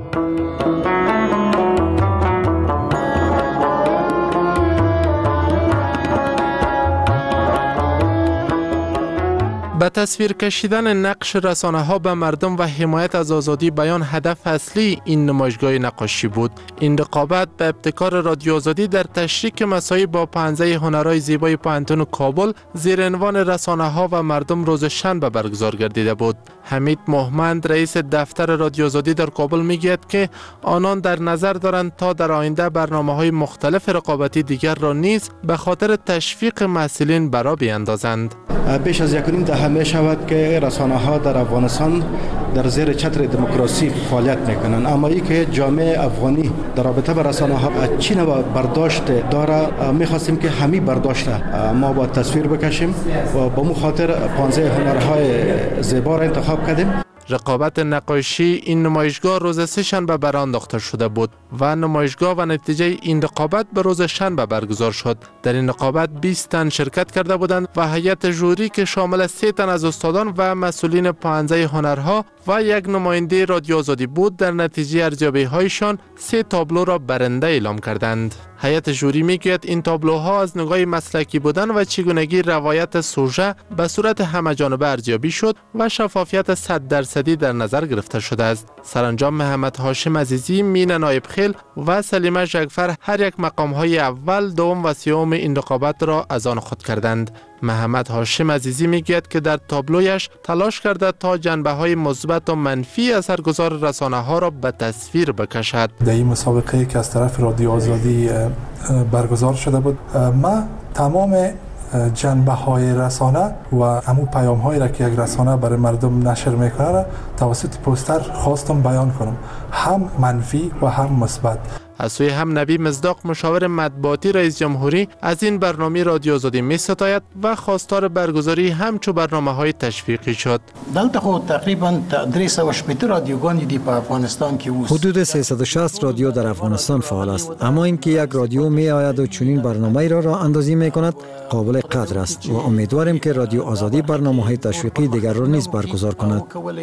به تصویر کشیدن نقش رسانه ها به مردم و حمایت از آزادی بیان هدف اصلی این نمایشگاه نقاشی بود. این رقابت به ابتکار رادیو آزادی در تشریک مساعی با پنجه هنرهای زیبای پانتون کابل زیر عنوان رسانه ها و مردم روز شنبه برگزار گردیده بود. حمید محمد رئیس دفتر رادیو آزادی در کابل میگوید که آنان در نظر دارند تا در آینده برنامه‌های مختلف رقابتی دیگر را نیز به خاطر تشویق محصلین برا بیاندازند. بیش از یک نیم دهه می شود که رسانه ها در افغانستان در زیر چتر دموکراسی فعالیت میکنند، اما ای که جامعه افغانی در رابطه با رسانه ها چی نوع برداشت داره، میخواستیم که همین برداشت ما با تصویر بکشیم و با مخاطر پانزه هنرهای زیبا را انتخاب کردیم. رقابت نقاشی این نمایشگاه روز سه شنبه برانداخته شده بود و نمایشگاه و نتیجه این رقابت به روز شنبه برگزار شد. در این رقابت بیست تن شرکت کرده بودند و هیئت جوری که شامل سه تن از استادان و مسئولین پانزه هنرها و یک نماینده رادیو آزادی بود در نتیجه ارزیابی هایشان سه تابلو را برنده اعلام کردند. هیئت جوری میگوید این تابلوها از نگاه مسلکی بودن و چگونگی روایت سوژه به صورت همه‌جانبه ارزیابی شد و شفافیت صد درصدی در نظر گرفته شده است. سرانجام محمد هاشم عزیزی، مینه نایبخیل و سلیمه جعفر هر یک مقام‌های اول، دوم و سوم این رقابت را از آن خود کردند. محمد هاشم عزیزی میگوید که در تابلویش تلاش کرده تا جنبه‌های مثبت و منفی اثرگذار رسانه‌ها را به تصویر بکشد. در این مسابقه که از طرف رادیو آزادی برگزار شده بود، ما تمام جنبه های رسانه و همون پیام هایی را که یک رسانه برای مردم نشر میکنه را توسط پوستر خواستم بیان کنم، هم منفی و هم مثبت. از سوی هم نبی مصداق، مشاور مطبوعاتی رئیس جمهوری، از این برنامه رادیو آزادی می ستاید و خواستار برگزاری همچو برنامه های تشویقی شد. دلته خو تقریبا درې سوه شپږ رادیوګانې دي په افغانستان کې اوس. حدود سیصد و شصت رادیو در افغانستان فعال است، اما اینکه یک رادیو می آید و چنین برنامه را راه اندازی می کند قابل قدر است و امیدواریم که رادیو آزادی برنامه های تشویقی دیگر را نیز برگزار کند.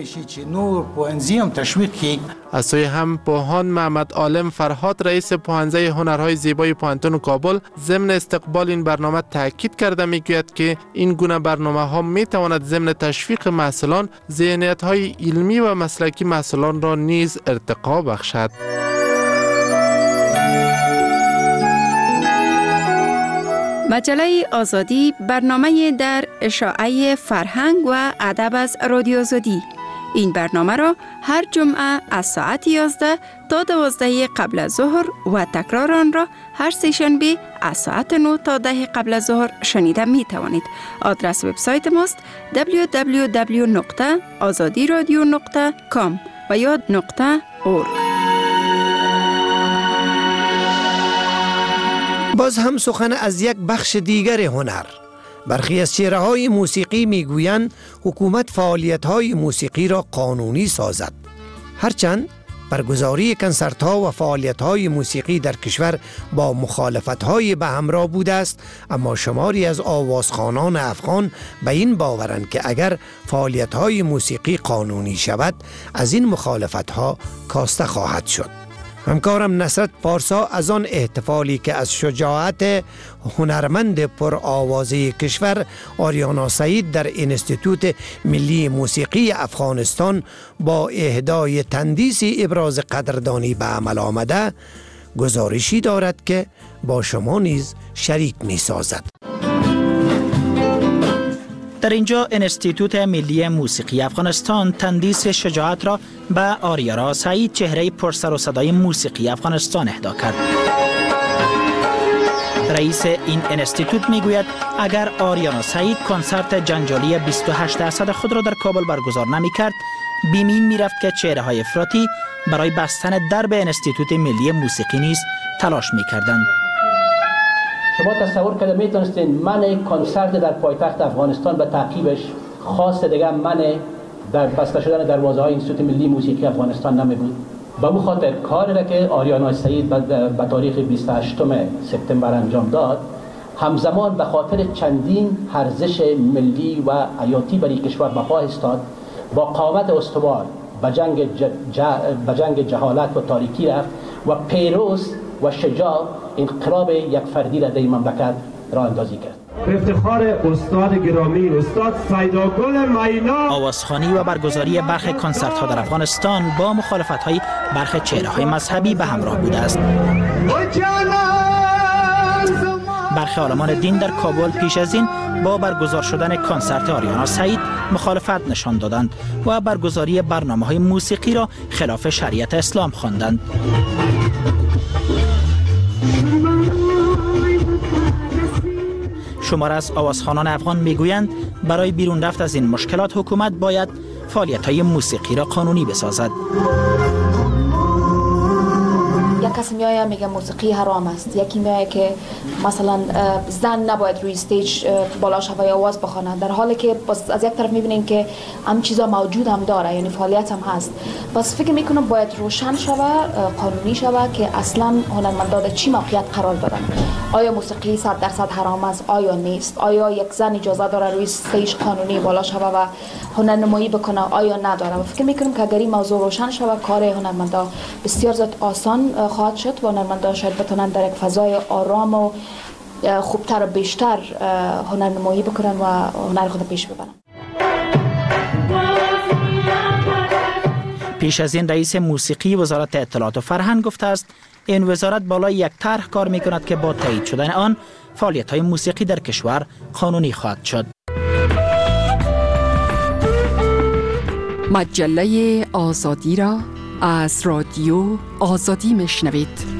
از سوی هم پوهان محمد عالم فرهاد، رئیس پوهنزه هنرهای زیبای پانتون کابل، ضمن استقبال این برنامه تاکید کرده میگوید که این گونه برنامه ها می تواند ضمن تشویق محصلان ذهنیت های علمی و مسلکی محصلان را نیز ارتقا بخشد. مجله آزادی برنامه در اشاعه فرهنگ و ادب از رادیو آزادی. این برنامه را هر جمعه از ساعت یازده تا دوازده قبل از ظهر و تکرار آن را هر سه شنبه از ساعت نه تا ده قبل از ظهر شنیده می توانید. آدرس وبسایت ماست دبلیو دبلیو دبلیو نقطه آزادی رادیو نقطه کام و یا نقطه اورگ. باز هم سخن از یک بخش دیگر هنر. برخی از چهره های موسیقی میگویند حکومت فعالیت های موسیقی را قانونی سازد. هرچند برگزاری کنسرت ها و فعالیت های موسیقی در کشور با مخالفت های به همراه بوده است، اما شماری از آوازخوانان افغان به این باورند که اگر فعالیت های موسیقی قانونی شود از این مخالفت ها کاسته خواهد شد. همکارم نصرت پارسا از آن احتفالی که از شجاعت هنرمند پر آوازه کشور آریانا سعید در انستیتوت ملی موسیقی افغانستان با اهدای تندیسی ابراز قدردانی به عمل آمده گزارشی دارد که با شما نیز شریک می سازد. در اینجا انستیتوت ملی موسیقی افغانستان تندیس شجاعت را به آریانا سعید چهره پرسر و صدای موسیقی افغانستان اهدا کرد. رئیس این انستیتوت میگوید اگر آریانا سعید کنسرت جنجالی بیست و هشت درصد خود را در کابل برگزار نمی کرد، بیمین می رفت که چهره های افراطی برای بستن درب انستیتوت ملی موسیقی نیز تلاش می کردند. شما تصور کرده میتونستین من کنسرت در پایتخت افغانستان به تعقیبش خاص دیگه من در بسته شدن دروازه های انستیتوت ملی موسیقی افغانستان نمی بود. به اون خاطر کاری را که آریانا سعید به تاریخ بیست و هشتم سپتامبر انجام داد، همزمان به خاطر چندین ارزش ملی و حیاتی برای کشور به پا ایستاد، با قامت استوار به جنگ ج... ج... به جنگ جهالت و تاریکی رفت و پیروز و شجاع انقلاب یک فردی را در این مملکت راه اندازی کرد. به افتخار استاد گرامی استاد سیداگل مینا. آوازخوانی و برگزاری برخی کنسرت ها در افغانستان با مخالفت های برخی چهره های مذهبی به همراه بوده است. برخی عالمان دین در کابل پیش از این با برگزار شدن کنسرت آریانا سعید مخالفت نشان دادند و برگزاری برنامه‌های موسیقی را خلاف شریعت اسلام خواندند. شمار از آوازخوانان افغان میگویند برای بیرون رفت از این مشکلات حکومت باید فعالیت‌های موسیقی را قانونی بسازد. یک کسی میایه میگه موسیقی حرام است، یکی میایه که مثلا زن نباید روی استیج بالا شوه آواز بخونه، در حالی که از یک طرف میبینین که هم چیزا موجود هم داره، یعنی فعالیت هم هست. پس فکر میکنم باید روشن شوه، قانونی شوه که اصلا هنرمندان در چی موقعیت قرار دارن. آیا موسیقی صد درصد حرام است؟ آیا نیست؟ آیا یک زن اجازه داره روی استیج قانونی بالا شوه و هنرنمایی بکنه؟ آیا نداره؟ و فکر میکنم که اگر این موضوع روشن شوه کار هنرمندان بسیار زیاد آسان خواهد شد و هنرمندان شاید بتونن در یک فضای آرام و خوبتر و بیشتر هنرنمایی بکنن و هنر خود پیش ببرن. پیش از این رئیس موسیقی وزارت اطلاعات و فرهنگ گفته است این وزارت بالای یک طرح کار می کند که با تایید شدن آن فعالیت های موسیقی در کشور قانونی خواهد شد. مجله آزادی را از رادیو آزادی میشنوید.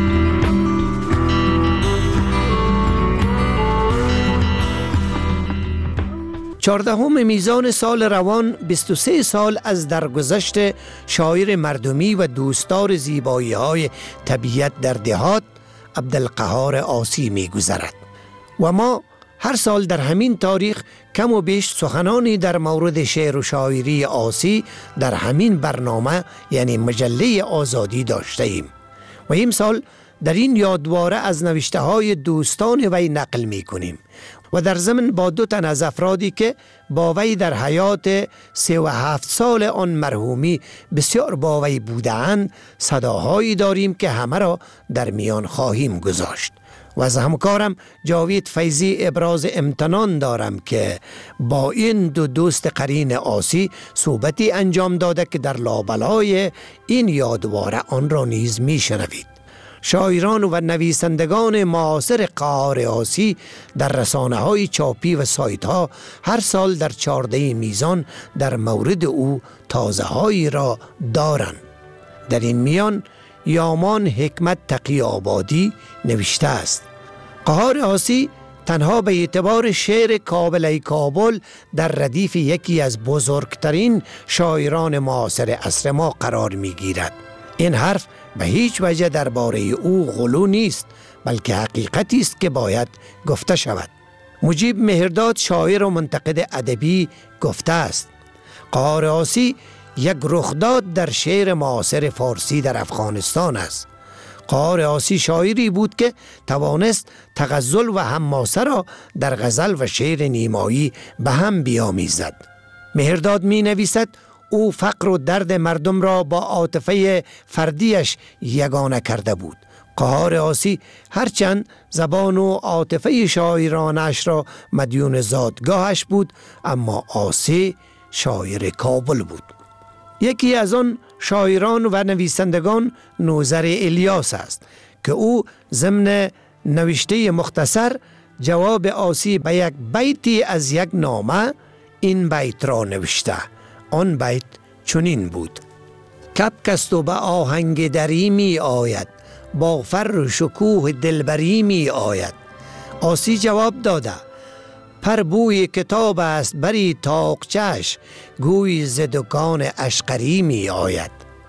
چهاردهم میزان سال روان بیست و سه سال از درگذشت شاعر مردمی و دوستدار زیبایی های طبیعت در دهات عبدالقهار عاصی می گذرد و ما هر سال در همین تاریخ کم و بیش سخنانی در مورد شعر و شاعری عاصی در همین برنامه یعنی مجله آزادی داشته ایم و این سال در این یادواره از نوشته های دوستان وی نقل می کنیم و در ضمن با دو تن از افرادی که با وی در حیات سه و هفت سال آن مرحومی بسیار با وی بودند صداهایی داریم که همه را در میان خواهیم گذاشت و از همکارم جاوید فیضی ابراز امتنان دارم که با این دو دوست قرین عاصی صحبتی انجام داده که در لابلای این یادواره آن را نیز می شنوید. شاعران و نویسندگان معاصر قهار عاصی در رسانه های چاپی و سایت ها هر سال در چهارده میزان در مورد او تازه هایی را دارند. در این میان یامان حکمت تقی آبادی نوشته است: قهار عاصی تنها به اعتبار شعر کابل کابل در ردیف یکی از بزرگترین شاعران معاصر عصر ما قرار می گیرد. این حرف به هیچ وجه درباره او غلو نیست، بلکه حقیقتی است که باید گفته شود. مجیب مهرداد شاعر و منتقد ادبی گفته است: قهار عاصی یک رخداد در شعر معاصر فارسی در افغانستان است. قهار عاصی شاعری بود که توانست تغزل و حماسه را در غزل و شعر نیمایی به هم بیامیزد. مهرداد می نویسد: او فقر و درد مردم را با عاطفه فردیش یگانه کرده بود. قهار آسی هرچند زبان و عاطفه شاعرانش را مدیون زادگاهش بود، اما آسی شاعر کابل بود. یکی از آن شاعران و نویسندگان نوذر الیاس است که او ضمن نوشته مختصر جواب آسی به یک بیتی از یک نامه این بیت را نوشته. آن بیت چنین بود: کبکست و به آهنگ دری می آید، با فر و شکوه دلبری می آید. آسی جواب داده: پر بوی کتاب است بری تاقچش، گوی ز دکان اشقری می آید.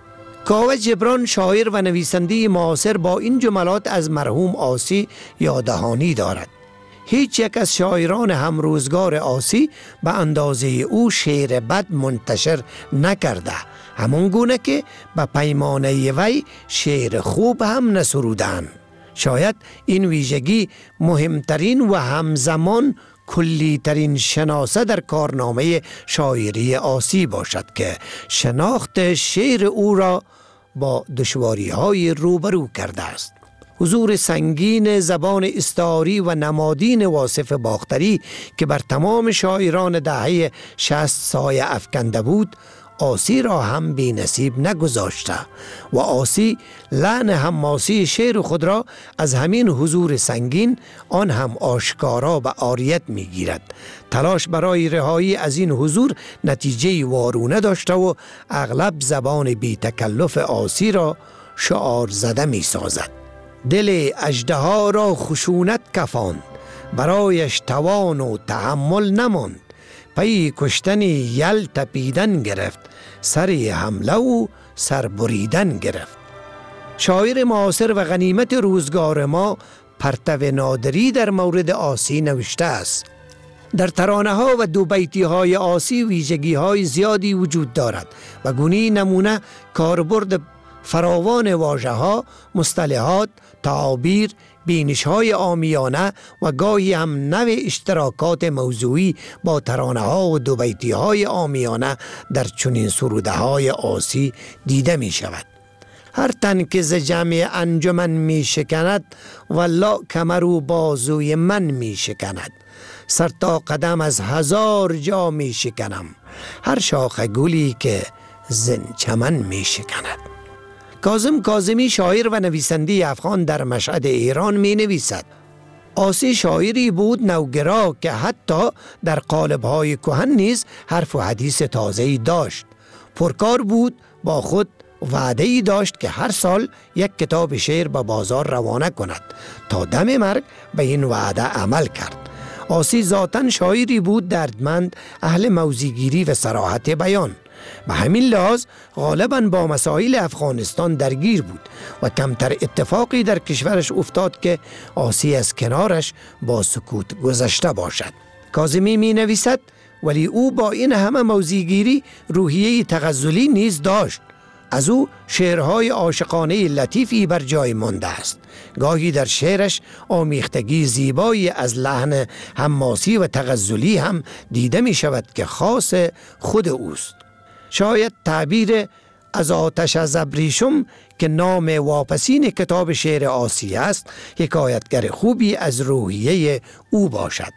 کاوه جبران شاعر و نویسنده معاصر با این جملات از مرحوم آسی یاددهانی دارد: هیچ یک از شاعران همروزگار آسی به اندازه او شعر بد منتشر نکرده، همون گونه که به پیمانه وی شعر خوب هم نسرودند. شاید این ویژگی مهمترین و همزمان کلی ترین شناسه در کارنامه شاعری آسی باشد که شناخت شعر او را با دشواری های روبرو کرده است. حضور سنگین زبان استعاری و نمادین واصف باختری که بر تمام شاعران دهه شصت سایه افکنده بود، آسی را هم بی نصیب نگذاشته و آسی لعن حماسی شعر خود را از همین حضور سنگین آن هم آشکارا به عاریت می گیرد. تلاش برای رهایی از این حضور نتیجه وارونه داشته و اغلب زبان بی تکلف آسی را شعار زده می سازد. دل اژدها را خشونت کفاند، برایش توان و تحمل نماند. پی کشتن یل تپیدن گرفت، سر حمله و سر بریدن گرفت. شاعر معاصر و غنیمت روزگار ما پرتو نادری در مورد آسی نوشته است. در ترانه ها و دو بیتی های آسی ویژگی های زیادی وجود دارد و گونی نمونه کاربرد فراوان واژه ها، مصطلحات، تعابیر، بینش های عامیانه و گاهی هم نوع اشتراکات موضوعی با ترانه ها و دو بیتی های عامیانه در چنین سروده های آسی دیده می شود. هر تن که ز جمع انجمن می شکند، والله کمر و بازوی من می شکند. سر تا قدم از هزار جا می شکنم، هر شاخ گلی که زن چمن می شکند. کاظم کاظمی شاعر و نویسنده افغان در مشهد ایران می نویسد: آسی شاعری بود نوگرا که حتی در قالب‌های کهن نیز حرف و حدیث تازه‌ای داشت. پرکار بود، با خود وعده‌ای داشت که هر سال یک کتاب شعر به بازار روانه کند. تا دم مرگ به این وعده عمل کرد. آسی ذاتاً شاعری بود دردمند، اهل موضوع‌گیری و صراحت بیان. به همین لحاظ غالباً با مسائل افغانستان درگیر بود و کمتر اتفاقی در کشورش افتاد که آسی از کنارش با سکوت گذشته باشد. کاظمی می نویسد: ولی او با این همه موضوع‌گیری روحیه تغزلی نیز داشت. از او شعرهای عاشقانه لطیفی بر جای مانده است. گاهی در شعرش آمیختگی زیبایی از لحن حماسی و تغزلی هم دیده می شود که خاص خود اوست. شاید تعبیر از آتش از ابریشم که نام واپسین کتاب شعر آسی است، حکایتگر خوبی از روحیه او باشد.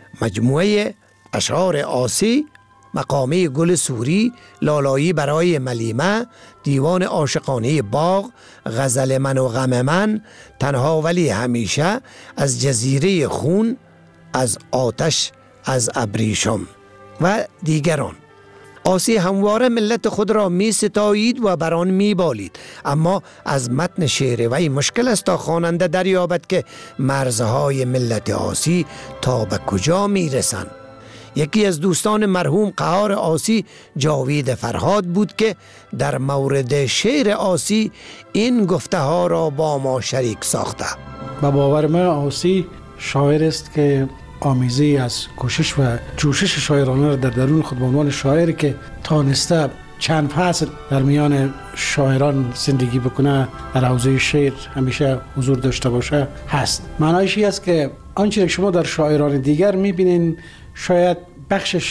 مجموعه اشعار آسی، مقامه گل سوری، لالایی برای ملیمه، دیوان عاشقانه باغ، غزل من و غم من، تنها ولی همیشه، از جزیره خون، از آتش از ابریشم و دیگران. آسی همواره ملت خود را می ستایید و بر آن می بالید، اما از متن شعر وی مشکل است تا خواننده دریابد که مرزهای ملت آسی تا به کجا می رسند. یکی از دوستان مرحوم قهار آسی جاوید فرهاد بود که در مورد شعر آسی این گفته ها را با ما شریک ساخته. با باور من آسی شاعر است که آمیزه از کوشش و جوشش شاعرانه را در درون خود به عنوان شاعر که تانسته چند فصل در میان شاعران زندگی بکنه، در حوزه شعر همیشه حضور داشته باشه هست. معنایش این است که آنچه شما در شاعران دیگر میبینین شاید بخشش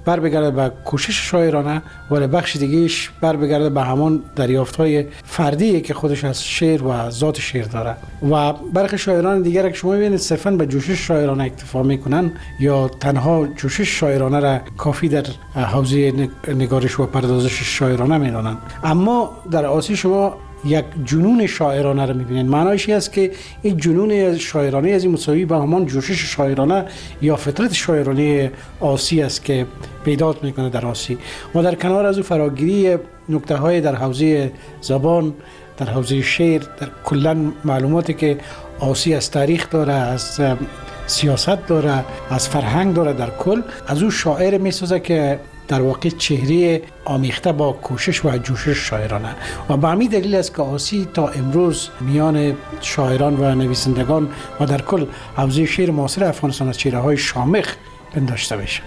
بر بگرده به کوشش شاعرانه، ولی بخش دیگهش بر بگرده به همون دریافت‌های فردی که خودش از شعر و ذات شعر داره. و برخی شاعران دیگر که شما ببینید صرفاً به جوشش شاعرانه اکتفا میکنن یا تنها جوشش شاعرانه را کافی در حوزه نگارش و پردازش شاعرانه میدانند. اما در آسی شما یک جنون شاعرانه رو میبینید. معنایش این است که این جنون شاعرانه از این مساوی به همان جوشش شاعرانه یا فطرت شاعرانه آسی است که پیدا میکنه در آسی. و در کنار از او فراگیری نکته های در حوزه زبان، در حوزه شعر، در کلا معلوماتی که آسی از تاریخ داره، از سیاست داره، از فرهنگ داره، در کل از او شاعر میسازه که در واقع چهره آمیخته با کوشش و جوشش شاعرانه. و به همین دلیل است که آسی تا امروز میان شاعران و نویسندگان و در کل حوزه شعر معاصر افغانستان از چهره های شامخ پنداشته میشه.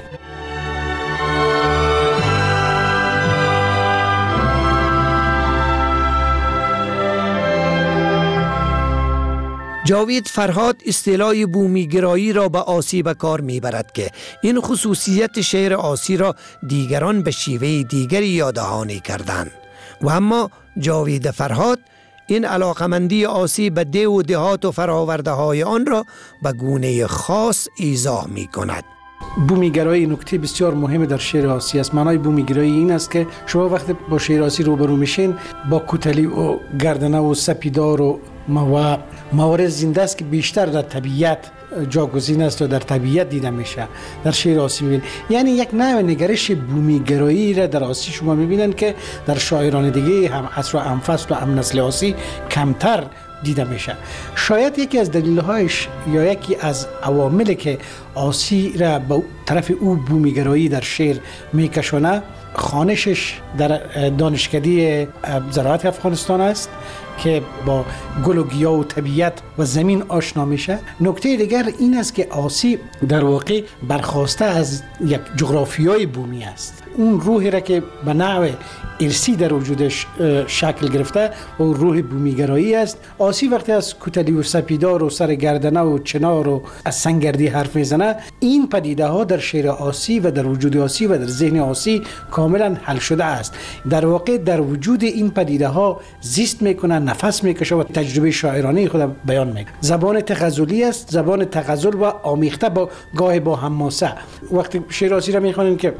جاوید فرهاد اصطلاح بومیگرایی را به آسی به کار میبرد که این خصوصیت شعر آسی را دیگران به شیوه دیگری یاددهانی کردند. و اما جاوید فرهاد این علاقمندی آسی به ده و دهات و فراورده های آن را به گونه خاص ایضاح می کند. بومیگرایی نکته بسیار مهم در شعر آسی است. معنای بومیگرایی این است که شما وقتی با شعر آسی روبرو میشین با کوتلی و گردنه و سپیدار و و موارد زنده است که بیشتر در طبیعت جاگزین است و در طبیعت دیده میشه در شعر آسی میبینید. یعنی یک نوع نگرش بومیگرایی را در آسی شما میبینید که در شاعران دیگه هم عصر و هم فصل و هم نسل آسی کمتر دیده میشه. شاید یکی از دلیل‌هایش یا یکی از عواملی که آسی را به طرف او بومیگرایی در شعر میکشونه خوانشش در دانشکده زراعت افغانستان است که با گل و گیاه و طبیعت و زمین آشنا میشه. نکته دیگر این است که آسی در واقع برخواسته از یک جغرافیای بومی است. اون روحی را که به نوع ارسی در وجودش شکل گرفته و روح بومیگرایی است. آسی وقتی از کوتلی و سپیدار و سر گردنه و چنار و از سنگردی حرف میزنه، این پدیده ها در شعر آسی و در وجود آسی و در ذهن آسی کاملا حل شده است. در واقع در وجود این پدیده ها زیست میکنه، نفس میکشه و تجربه شاعرانه خود بیان میکنه. زبان تغزلی است، زبان تغزل و آمیخته با گاه با حماسه. وقتی شعر آسی را میخوانیم که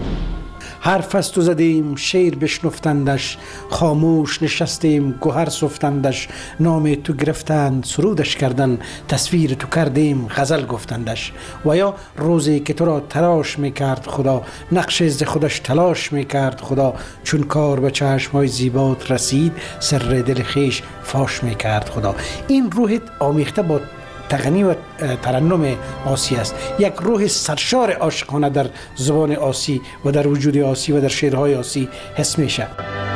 حرف است و زدیم شعر بشنفتندش، خاموش نشستیم گوهر سفتندش، نام تو گرفتند سرودش کردن، تصویر تو کردیم غزل گفتندش. و یا روزی که تو را تراش میکرد خدا، نقش ز خودش تلاش میکرد خدا، چون کار به چشمهای زیبات رسید، سر دل خیش فاش میکرد خدا. این روح آمیخته با تغنی و ترنم آسی است. یک روح سرشار عاشقانه در زبان آسی و در وجود آسی و در شعرهای آسی حس میشه.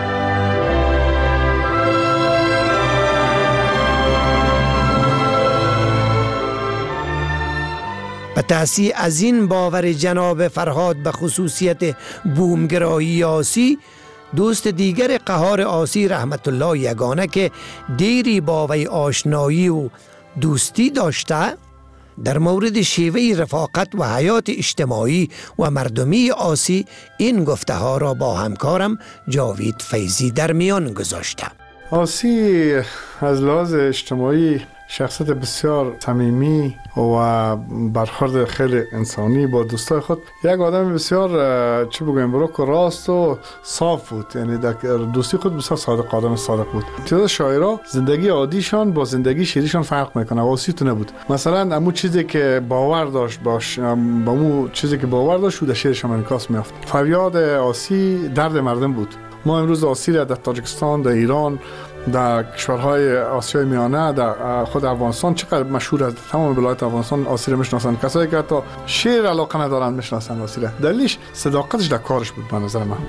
به تأثیر از این باور جناب فرهاد به خصوصیت بومگرایی آسی، دوست دیگر قهار آسی رحمت الله یگانه که دیری با وی آشنایی و دوستی داشته، در مورد شیوه رفاقت و حیات اجتماعی و مردمی آسی این گفته ها را با همکارم جاوید فیضی در میان گذاشته. آسی از لحاظ اجتماعی شخصیت بسیار صمیمی و برخورد خیلی انسانی با دوستای خود، یک آدم بسیار چه بگویم بروک و راست و صاف بود. یعنی در دوستی خود بسیار صادق، آدم صادق بود. تعداد شاعرها زندگی عادیشان با زندگی شعریشان فرق میکنه. آسی تو نبود. مثلا امو چیزی که باور داشت باش با امو چیزی که باور داشت در شعرشان انعکاس میافت. فریاد آسی درد مردم بود. ما امروز آسی را در تاجیکستان، در ایران، در کشورهای آسیای میانه، در خود افغانستان چقدر مشهور است. تمام ولایت افغانستان آسی را میشناسن. کسایی که حتی شعر علاقه ندارن میشناسن آسی را. دلیلش صداقتش در کارش بود به نظر من.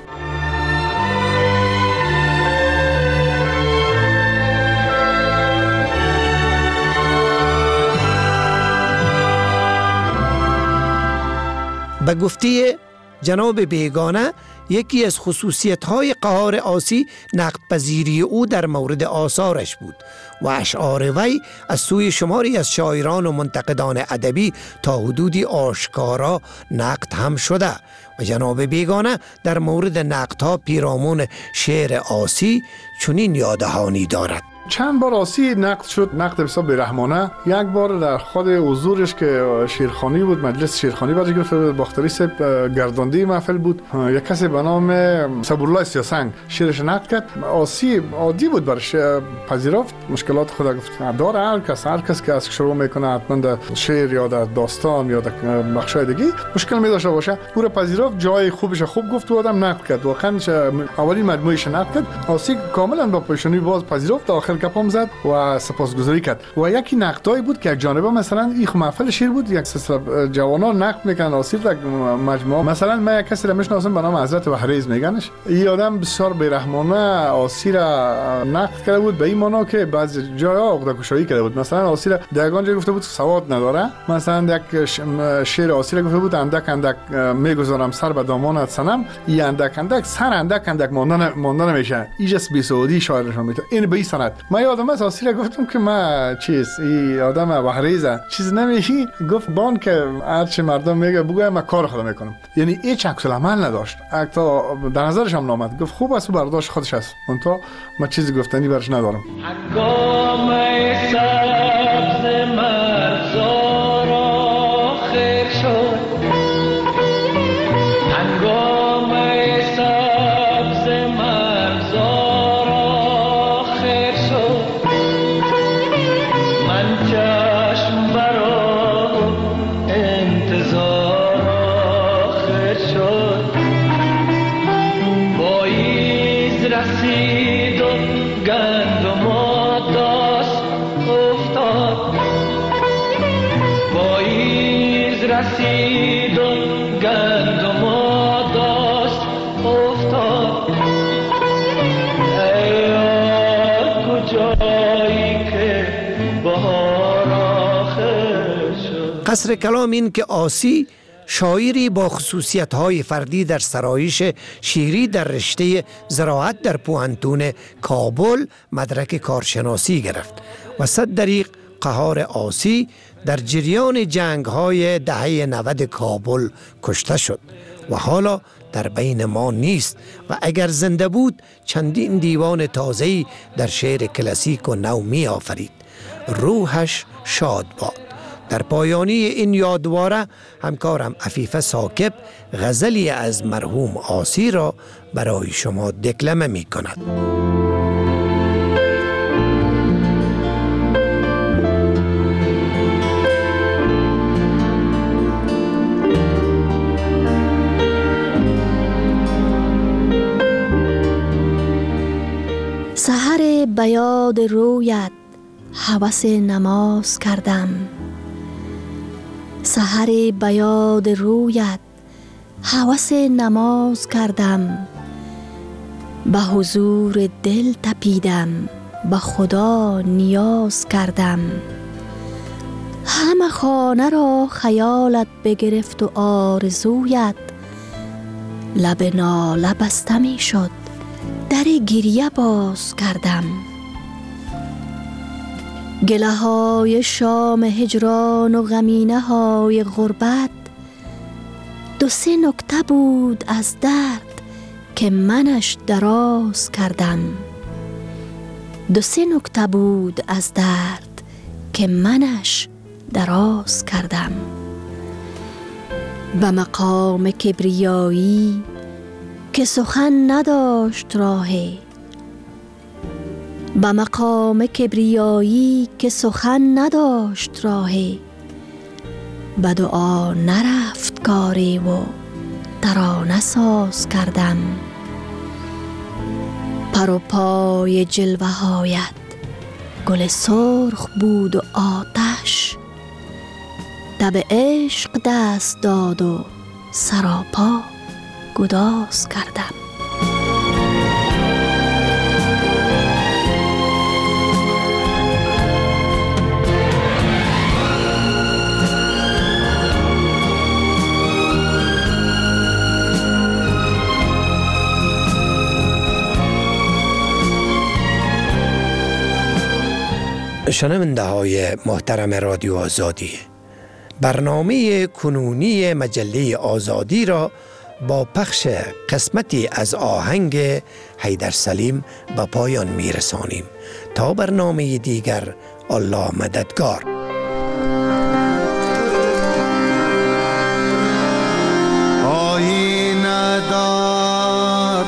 به گفته جناب بیگانه یکی از خصوصیت‌های قهار آسی نقد پذیری او در مورد آثارش بود و اشعار وی از سوی شماری از شاعران و منتقدان ادبی تا حدودی آشکارا نقد هم شده و جناب بیگانه در مورد نقدها پیرامون شعر آسی چنین یادهانی دارد. چند بار آسی نقد شد، نقد بسیار بیرحمانه. یک بار در خود حضورش که شیرخوانی بود، مجلس شیرخوانی برش گرفته بود، باختری صاحب گردانده محفل بود، یک کسی به نام صبورالله سیاسنگ شیرش نقد کرد. آسی عادی بود، برش پذیرفت، مشکلات خود گفت داره. هر کس هر کس که از شروع میکنه حتما در شعر یا در داستان یا در بخشای دیگه مشکل می داشته باشه، او را پذیرفت، جای خوبش خوب گفت و آدم نقد کرد. واقعا اولین مجموعهش نقد کرد. آسی کاملا با پیشانی باز پذیرفت، آخر کپام زد و سپاسگزاری کرد. و یکی نقدایی بود که یک جانبه مثلا این محفل شعر بود، یک سلسله جوانان نقد میکنن آسی در مجموعه. مثلا من یک کسی را میشناسم به نام حضرت وحریز میگنش. این آدم بسیار بیرحمانه آسی را نقد کرده بود، به این معنا که بعضی جاها عقده‌گشایی کرده بود. مثلا آسی را در یگان جا گفته بود سواد نداره. مثلا یک شعر آسی را گفته بود اندک اندک میگذارم سر به دامانت صنم، این اندک اندک سر اندک اندک ماندن ماندن میشه. ایجاس بی سعودی شاعرشون میته. این به این سند من یادم است آسی را گفتم که ما چیز این آدم وحریزه چیز نمیشی، گفت بان که هرچی مردم میگه بگویم من کار خودم میکنم. یعنی هیچ عکس العمل نداشت، حتی در نظرش هم نامد. گفت خوب است برداشت خودش است، منتها من چیزی گفتنی برش ندارم. هنگام سبز مرزار آخر شد، هنگام سبز مرزار آخر شد، من چشم برای انتظار آخر شد، پاییز رسید و گندم داشت افتاد، پاییز رسید و گندم داشت افتاد، ای یار کجایی که بهار آخر شد. قصر کلام این که آسی شاعری با خصوصیت‌های فردی در سرایش شعری در رشته زراعت در پوهنتون کابل مدرک کارشناسی گرفت و صد دریغ قهار آسی در جریان جنگ‌های دهه نود کابل کشته شد و حالا در بین ما نیست و اگر زنده بود چندین دیوان تازه‌ای در شعر کلاسیک و نو می آفرید. روحش شاد باد. در پایانی این یادواره همکارم عفیفه ساکب غزلی از مرحوم آسی را برای شما دکلمه می کند. سحر به یاد رویت هوس نماز کردم، سحر به یاد رویت هوس نماز کردم، به حضور دل تپیدم، به خدا نیاز کردم، همه خانه را خیالت بگرفت و آرزویت، لب ناله بسته می شد، در گریه باز کردم، گله های شام هجران و غمینه های غربت، دو سه نکته بود از درد که منش دراز کردم، دو سه نکته بود از درد که منش دراز کردم، به مقام کبریایی که سخن نداشت راهی، به مقام کبریایی که سخن نداشت راهی، به دعا نرفت کاری و ترانه ساز کردم، پر و پای جلوه هایت گل سرخ بود و آتش، تب عشق دست داد و سراپا گداز کردم. شنونده های محترم رادیو آزادی، برنامه کنونی مجله آزادی را با پخش قسمتی از آهنگ حیدر سلیم به پایان می رسانیم. تا برنامه دیگر، الله مددگار. آینه دار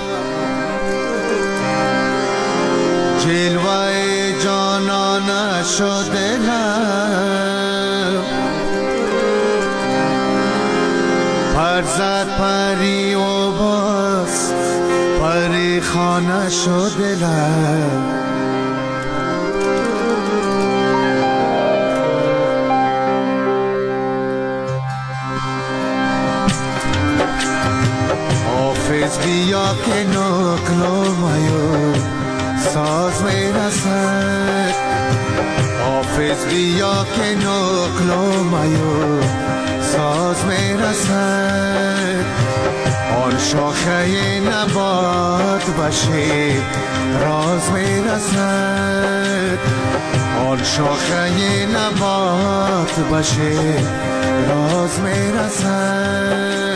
جلوه جانانه شده لب، پرزد پری و باز پری خانه شده لب. حافظ بیا که نقل مایو ساز می رسد، حافظ بیا که نقل مایو ساز می رسد. آن شاخه نبات بشه راز می رسد، آن شاخه نبات بشه راز می رسد.